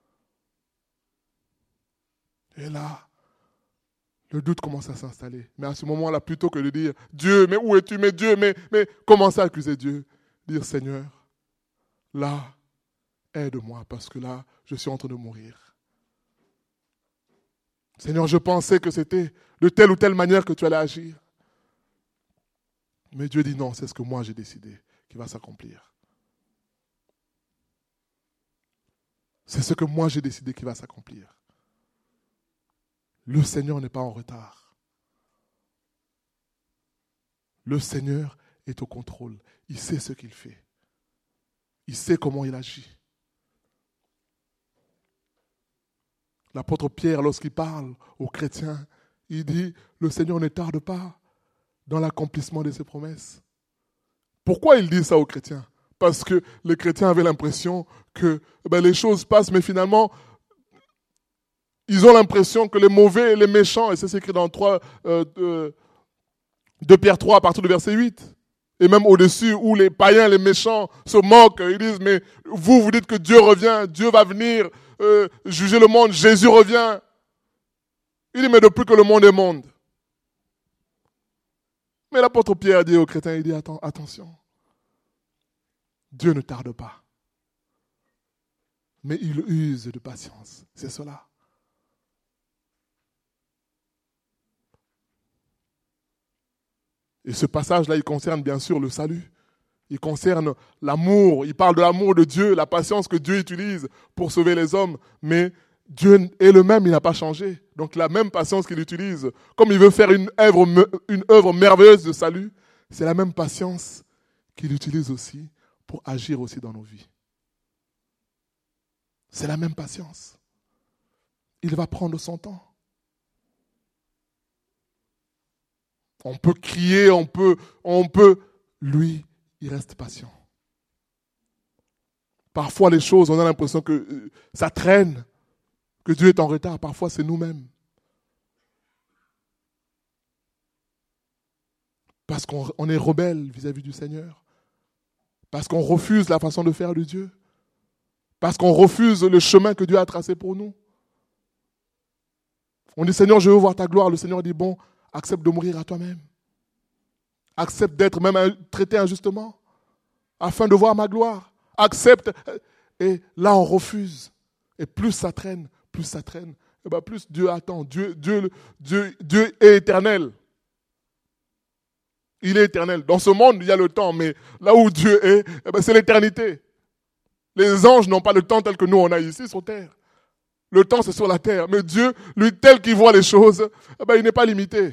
Et là, le doute commence à s'installer. Mais à ce moment-là, plutôt que de dire, Dieu, mais où es-tu, mais Dieu, mais commencez à accuser Dieu. Dire, Seigneur, là, aide-moi, parce que là, je suis en train de mourir. Seigneur, je pensais que c'était de telle ou telle manière que tu allais agir. Mais Dieu dit non, c'est ce que moi j'ai décidé qui va s'accomplir. C'est ce que moi j'ai décidé qui va s'accomplir. Le Seigneur n'est pas en retard. Le Seigneur est au contrôle. Il sait ce qu'il fait. Il sait comment il agit. L'apôtre Pierre, lorsqu'il parle aux chrétiens, il dit, le Seigneur ne tarde pas dans l'accomplissement de ses promesses. Pourquoi il dit ça aux chrétiens? Parce que les chrétiens avaient l'impression que les choses passent, mais finalement, ils ont l'impression que les mauvais et les méchants, et c'est écrit dans 2 Pierre 3 à partir du verset 8, et même au-dessus où les païens, les méchants se moquent, ils disent, mais vous dites que Dieu revient, Dieu va venir juger le monde, Jésus revient. Il dit, mais depuis que le monde est monde. Mais l'apôtre Pierre dit aux chrétiens, il dit, attention, Dieu ne tarde pas, mais il use de patience, c'est cela. Et ce passage-là, il concerne bien sûr le salut. Il concerne l'amour. Il parle de l'amour de Dieu, la patience que Dieu utilise pour sauver les hommes. Mais Dieu est le même, il n'a pas changé. Donc la même patience qu'il utilise, comme il veut faire une œuvre merveilleuse de salut, c'est la même patience qu'il utilise aussi pour agir aussi dans nos vies. C'est la même patience. Il va prendre son temps. On peut crier, on peut. Lui, il reste patient. Parfois, les choses, on a l'impression que ça traîne, que Dieu est en retard. Parfois, c'est nous-mêmes. Parce qu'on est rebelle vis-à-vis du Seigneur. Parce qu'on refuse la façon de faire de Dieu. Parce qu'on refuse le chemin que Dieu a tracé pour nous. On dit, Seigneur, je veux voir ta gloire. Le Seigneur dit, bon, accepte de mourir à toi-même. Accepte d'être même traité injustement afin de voir ma gloire. Accepte. Et là, on refuse. Et plus ça traîne, et plus Dieu attend. Dieu est éternel. Il est éternel. Dans ce monde, il y a le temps, mais là où Dieu est, c'est l'éternité. Les anges n'ont pas le temps tel que nous, on a ici sur terre. Le temps, c'est sur la terre. Mais Dieu, lui, tel qu'il voit les choses, il n'est pas limité.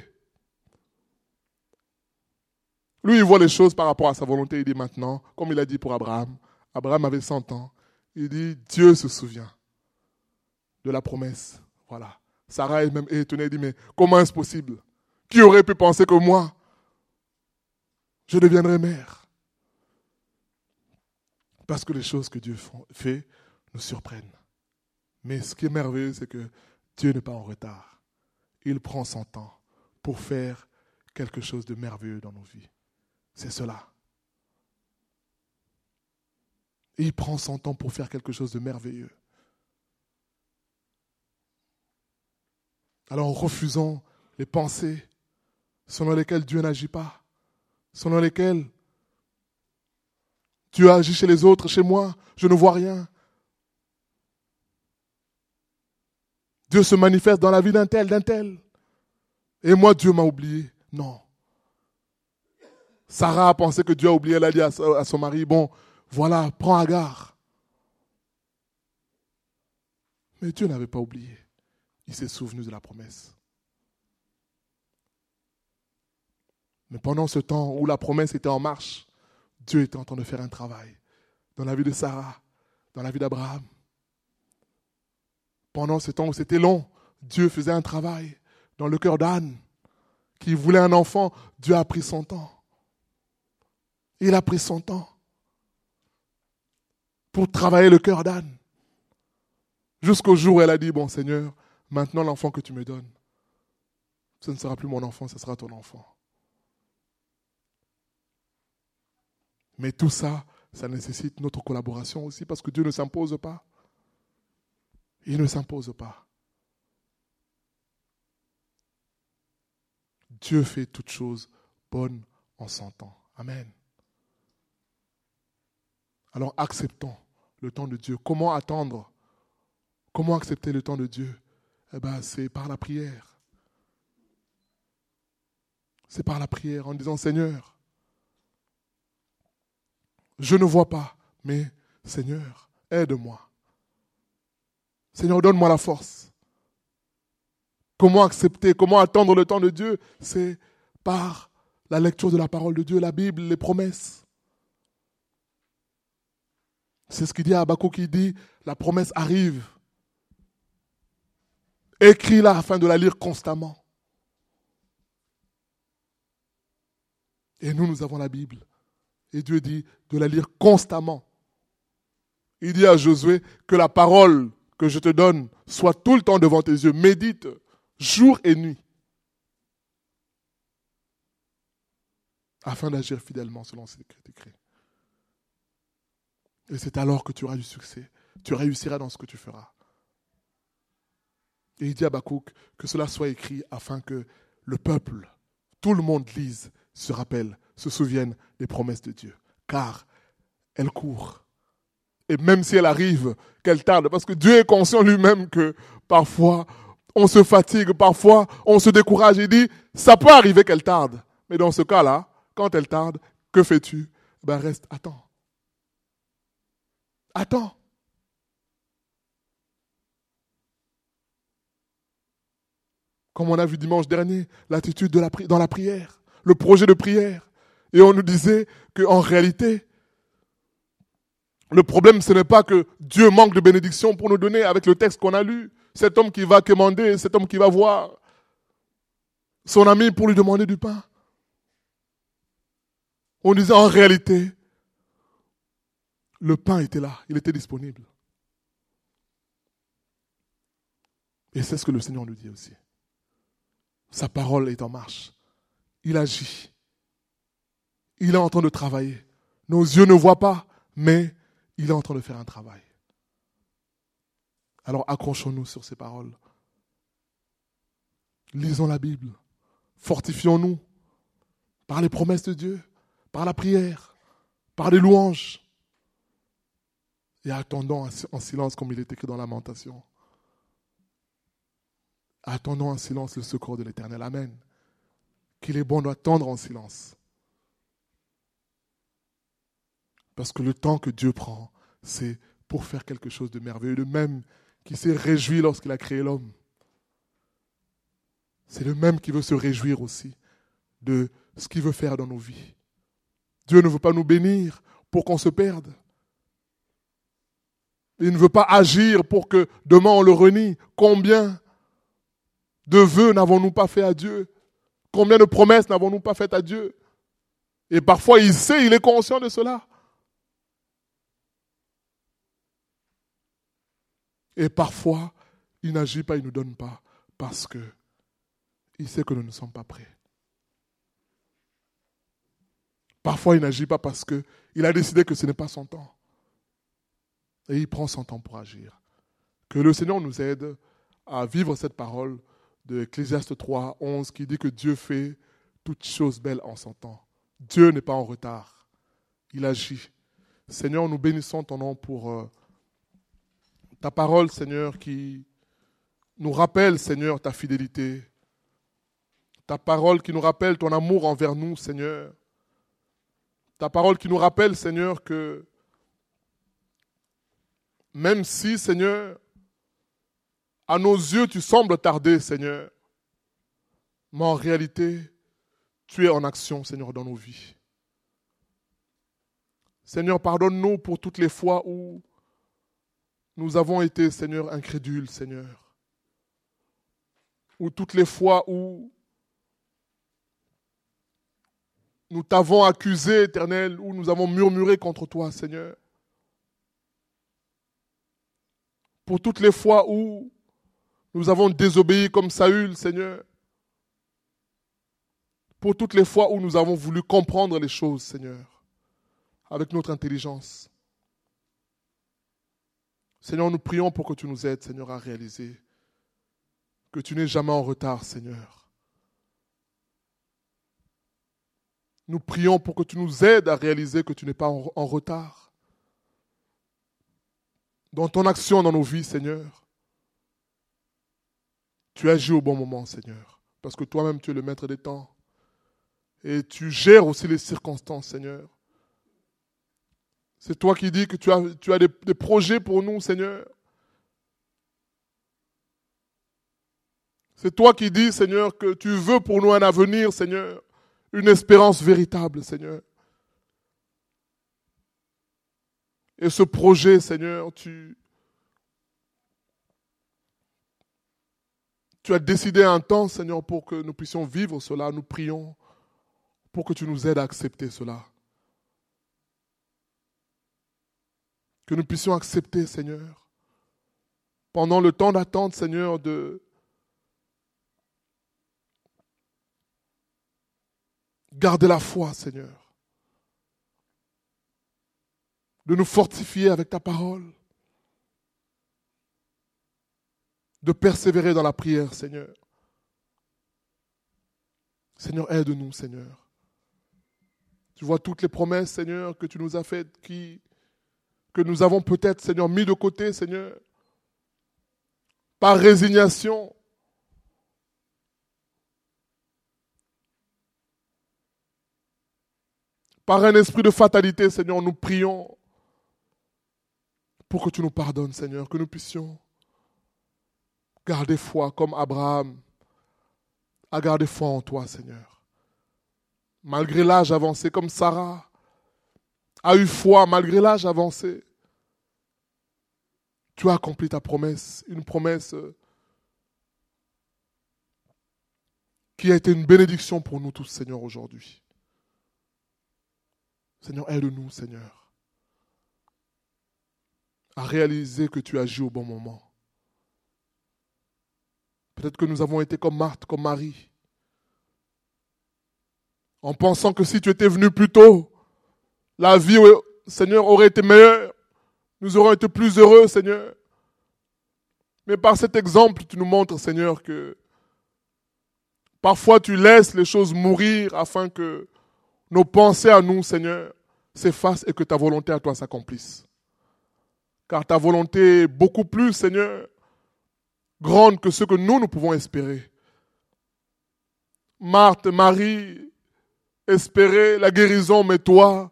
Lui, il voit les choses par rapport à sa volonté. Il dit maintenant, comme il a dit pour Abraham, Abraham avait 100 ans. Il dit, Dieu se souvient de la promesse. Voilà. Sarah elle-même est étonnée. Elle dit, mais comment est-ce possible? Qui aurait pu penser que moi, je deviendrai mère? Parce que les choses que Dieu fait nous surprennent. Mais ce qui est merveilleux, c'est que Dieu n'est pas en retard. Il prend son temps pour faire quelque chose de merveilleux dans nos vies. C'est cela. Et il prend son temps pour faire quelque chose de merveilleux. Alors refusons les pensées selon lesquelles Dieu n'agit pas, selon lesquelles Dieu agit chez les autres, chez moi, je ne vois rien. Dieu se manifeste dans la vie d'un tel. Et moi, Dieu m'a oublié. Non. Sarah a pensé que Dieu a oublié. Elle a dit à son mari, bon, voilà, prends Agar. Mais Dieu n'avait pas oublié. Il s'est souvenu de la promesse. Mais pendant ce temps où la promesse était en marche, Dieu était en train de faire un travail dans la vie de Sarah, dans la vie d'Abraham. Pendant ce temps où c'était long, Dieu faisait un travail dans le cœur d'Anne, qui voulait un enfant. Dieu a pris son temps. Il a pris son temps pour travailler le cœur d'Anne. Jusqu'au jour où elle a dit, bon Seigneur, maintenant l'enfant que tu me donnes, ce ne sera plus mon enfant, ce sera ton enfant. Mais tout ça, ça nécessite notre collaboration aussi parce que Dieu ne s'impose pas. Il ne s'impose pas. Dieu fait toutes choses bonnes en son temps. Amen. Alors acceptons le temps de Dieu. Comment attendre? Comment accepter le temps de Dieu? C'est par la prière. C'est par la prière en disant Seigneur, je ne vois pas, mais Seigneur, aide-moi. Seigneur, donne-moi la force. Comment accepter, comment attendre le temps de Dieu? C'est par la lecture de la parole de Dieu, la Bible, les promesses. C'est ce qu'il dit à Habakkuk, qui dit, la promesse arrive. Écris-la afin de la lire constamment. Et nous avons la Bible. Et Dieu dit de la lire constamment. Il dit à Josué que la parole que je te donne soit tout le temps devant tes yeux. Médite jour et nuit. Afin d'agir fidèlement selon ce qui est écrit. Et c'est alors que tu auras du succès. Tu réussiras dans ce que tu feras. Et il dit à Habakkuk que cela soit écrit afin que le peuple, tout le monde lise, se rappelle, se souvienne des promesses de Dieu. Car elle court. Et même si elle arrive, qu'elle tarde, parce que Dieu est conscient lui-même que parfois on se fatigue, parfois on se décourage. Il dit, ça peut arriver qu'elle tarde. Mais dans ce cas-là, quand elle tarde, que fais-tu? Reste, attends. Attends. Comme on a vu dimanche dernier, l'attitude dans la prière, le projet de prière. Et on nous disait qu'en réalité, le problème, ce n'est pas que Dieu manque de bénédiction pour nous donner avec le texte qu'on a lu. Cet homme qui va commander, cet homme qui va voir son ami pour lui demander du pain. On disait en réalité, le pain était là, il était disponible. Et c'est ce que le Seigneur nous dit aussi. Sa parole est en marche. Il agit. Il est en train de travailler. Nos yeux ne voient pas, mais il est en train de faire un travail. Alors accrochons-nous sur ces paroles. Lisons la Bible. Fortifions-nous par les promesses de Dieu, par la prière, par les louanges. Et attendons en silence comme il est écrit dans Lamentation. Attendons en silence le secours de l'Éternel. Amen. Qu'il est bon d'attendre en silence. Parce que le temps que Dieu prend, c'est pour faire quelque chose de merveilleux. Le même qui s'est réjoui lorsqu'il a créé l'homme. C'est le même qui veut se réjouir aussi de ce qu'il veut faire dans nos vies. Dieu ne veut pas nous bénir pour qu'on se perde. Il ne veut pas agir pour que demain on le renie. Combien de vœux n'avons-nous pas fait à Dieu? Combien de promesses n'avons-nous pas faites à Dieu? Et parfois il sait, il est conscient de cela. Et parfois, il n'agit pas, il ne nous donne pas, parce qu'il sait que nous ne sommes pas prêts. Parfois, il n'agit pas parce qu'il a décidé que ce n'est pas son temps. Et il prend son temps pour agir. Que le Seigneur nous aide à vivre cette parole de Ecclésiaste 3, 11, qui dit que Dieu fait toutes choses belles en son temps. Dieu n'est pas en retard. Il agit. Seigneur, nous bénissons ton nom pour ta parole, Seigneur, qui nous rappelle, Seigneur, ta fidélité. Ta parole qui nous rappelle ton amour envers nous, Seigneur. Ta parole qui nous rappelle, Seigneur, que même si, Seigneur, à nos yeux, tu sembles tarder, Seigneur, mais en réalité, tu es en action, Seigneur, dans nos vies. Seigneur, pardonne-nous pour toutes les fois où nous avons été, Seigneur, incrédules, Seigneur. Ou toutes les fois où nous t'avons accusé, Éternel, où nous avons murmuré contre toi, Seigneur. Pour toutes les fois où nous avons désobéi comme Saül, Seigneur. Pour toutes les fois où nous avons voulu comprendre les choses, Seigneur. avec notre intelligence. Seigneur, nous prions pour que tu nous aides, Seigneur, à réaliser que tu n'es jamais en retard, Seigneur. Nous prions pour que tu nous aides à réaliser que tu n'es pas en retard dans ton action dans nos vies, Seigneur. Tu agis au bon moment, Seigneur, parce que toi-même, tu es le maître des temps. Et tu gères aussi les circonstances, Seigneur. C'est toi qui dis que tu as des projets pour nous, Seigneur. C'est toi qui dis, Seigneur, que tu veux pour nous un avenir, Seigneur, une espérance véritable, Seigneur. Et ce projet, Seigneur, tu as décidé un temps, Seigneur, pour que nous puissions vivre cela. Nous prions pour que tu nous aides à accepter cela. Que nous puissions accepter, Seigneur, pendant le temps d'attente, Seigneur, de garder la foi, Seigneur. De nous fortifier avec ta parole. De persévérer dans la prière, Seigneur. Seigneur, aide-nous, Seigneur. Tu vois toutes les promesses, Seigneur, que tu nous as faites, que nous avons peut-être, Seigneur, mis de côté, Seigneur, par résignation. Par un esprit de fatalité, Seigneur, nous prions pour que tu nous pardonnes, Seigneur, que nous puissions garder foi comme Abraham a gardé foi en toi, Seigneur. Malgré l'âge avancé, comme Sarah a eu foi malgré l'âge avancé. Tu as accompli ta promesse, une promesse qui a été une bénédiction pour nous tous, Seigneur, aujourd'hui. Seigneur, aide-nous, Seigneur, à réaliser que tu agis au bon moment. Peut-être que nous avons été comme Marthe, comme Marie, en pensant que si tu étais venu plus tôt, la vie, Seigneur, aurait été meilleure. Nous aurions été plus heureux, Seigneur. Mais par cet exemple, tu nous montres, Seigneur, que parfois tu laisses les choses mourir afin que nos pensées à nous, Seigneur, s'effacent et que ta volonté à toi s'accomplisse. Car ta volonté est beaucoup plus, Seigneur, grande que ce que nous pouvons espérer. Marthe, Marie, espéraient la guérison, mais toi,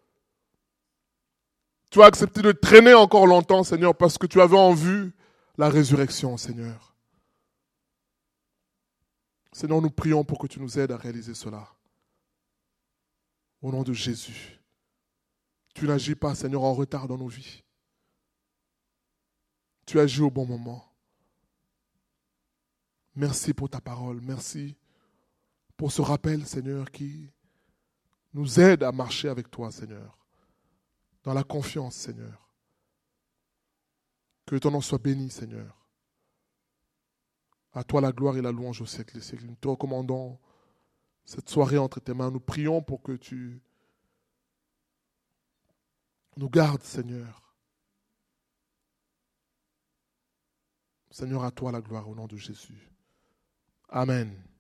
tu as accepté de traîner encore longtemps, Seigneur, parce que tu avais en vue la résurrection, Seigneur. Seigneur, nous prions pour que tu nous aides à réaliser cela. Au nom de Jésus. Tu n'agis pas, Seigneur, en retard dans nos vies. Tu agis au bon moment. Merci pour ta parole. Merci pour ce rappel, Seigneur, qui nous aide à marcher avec toi, Seigneur. Dans la confiance, Seigneur. Que ton nom soit béni, Seigneur. À toi la gloire et la louange au siècle des siècles. Nous te recommandons cette soirée entre tes mains. Nous prions pour que tu nous gardes, Seigneur. Seigneur, à toi la gloire au nom de Jésus. Amen.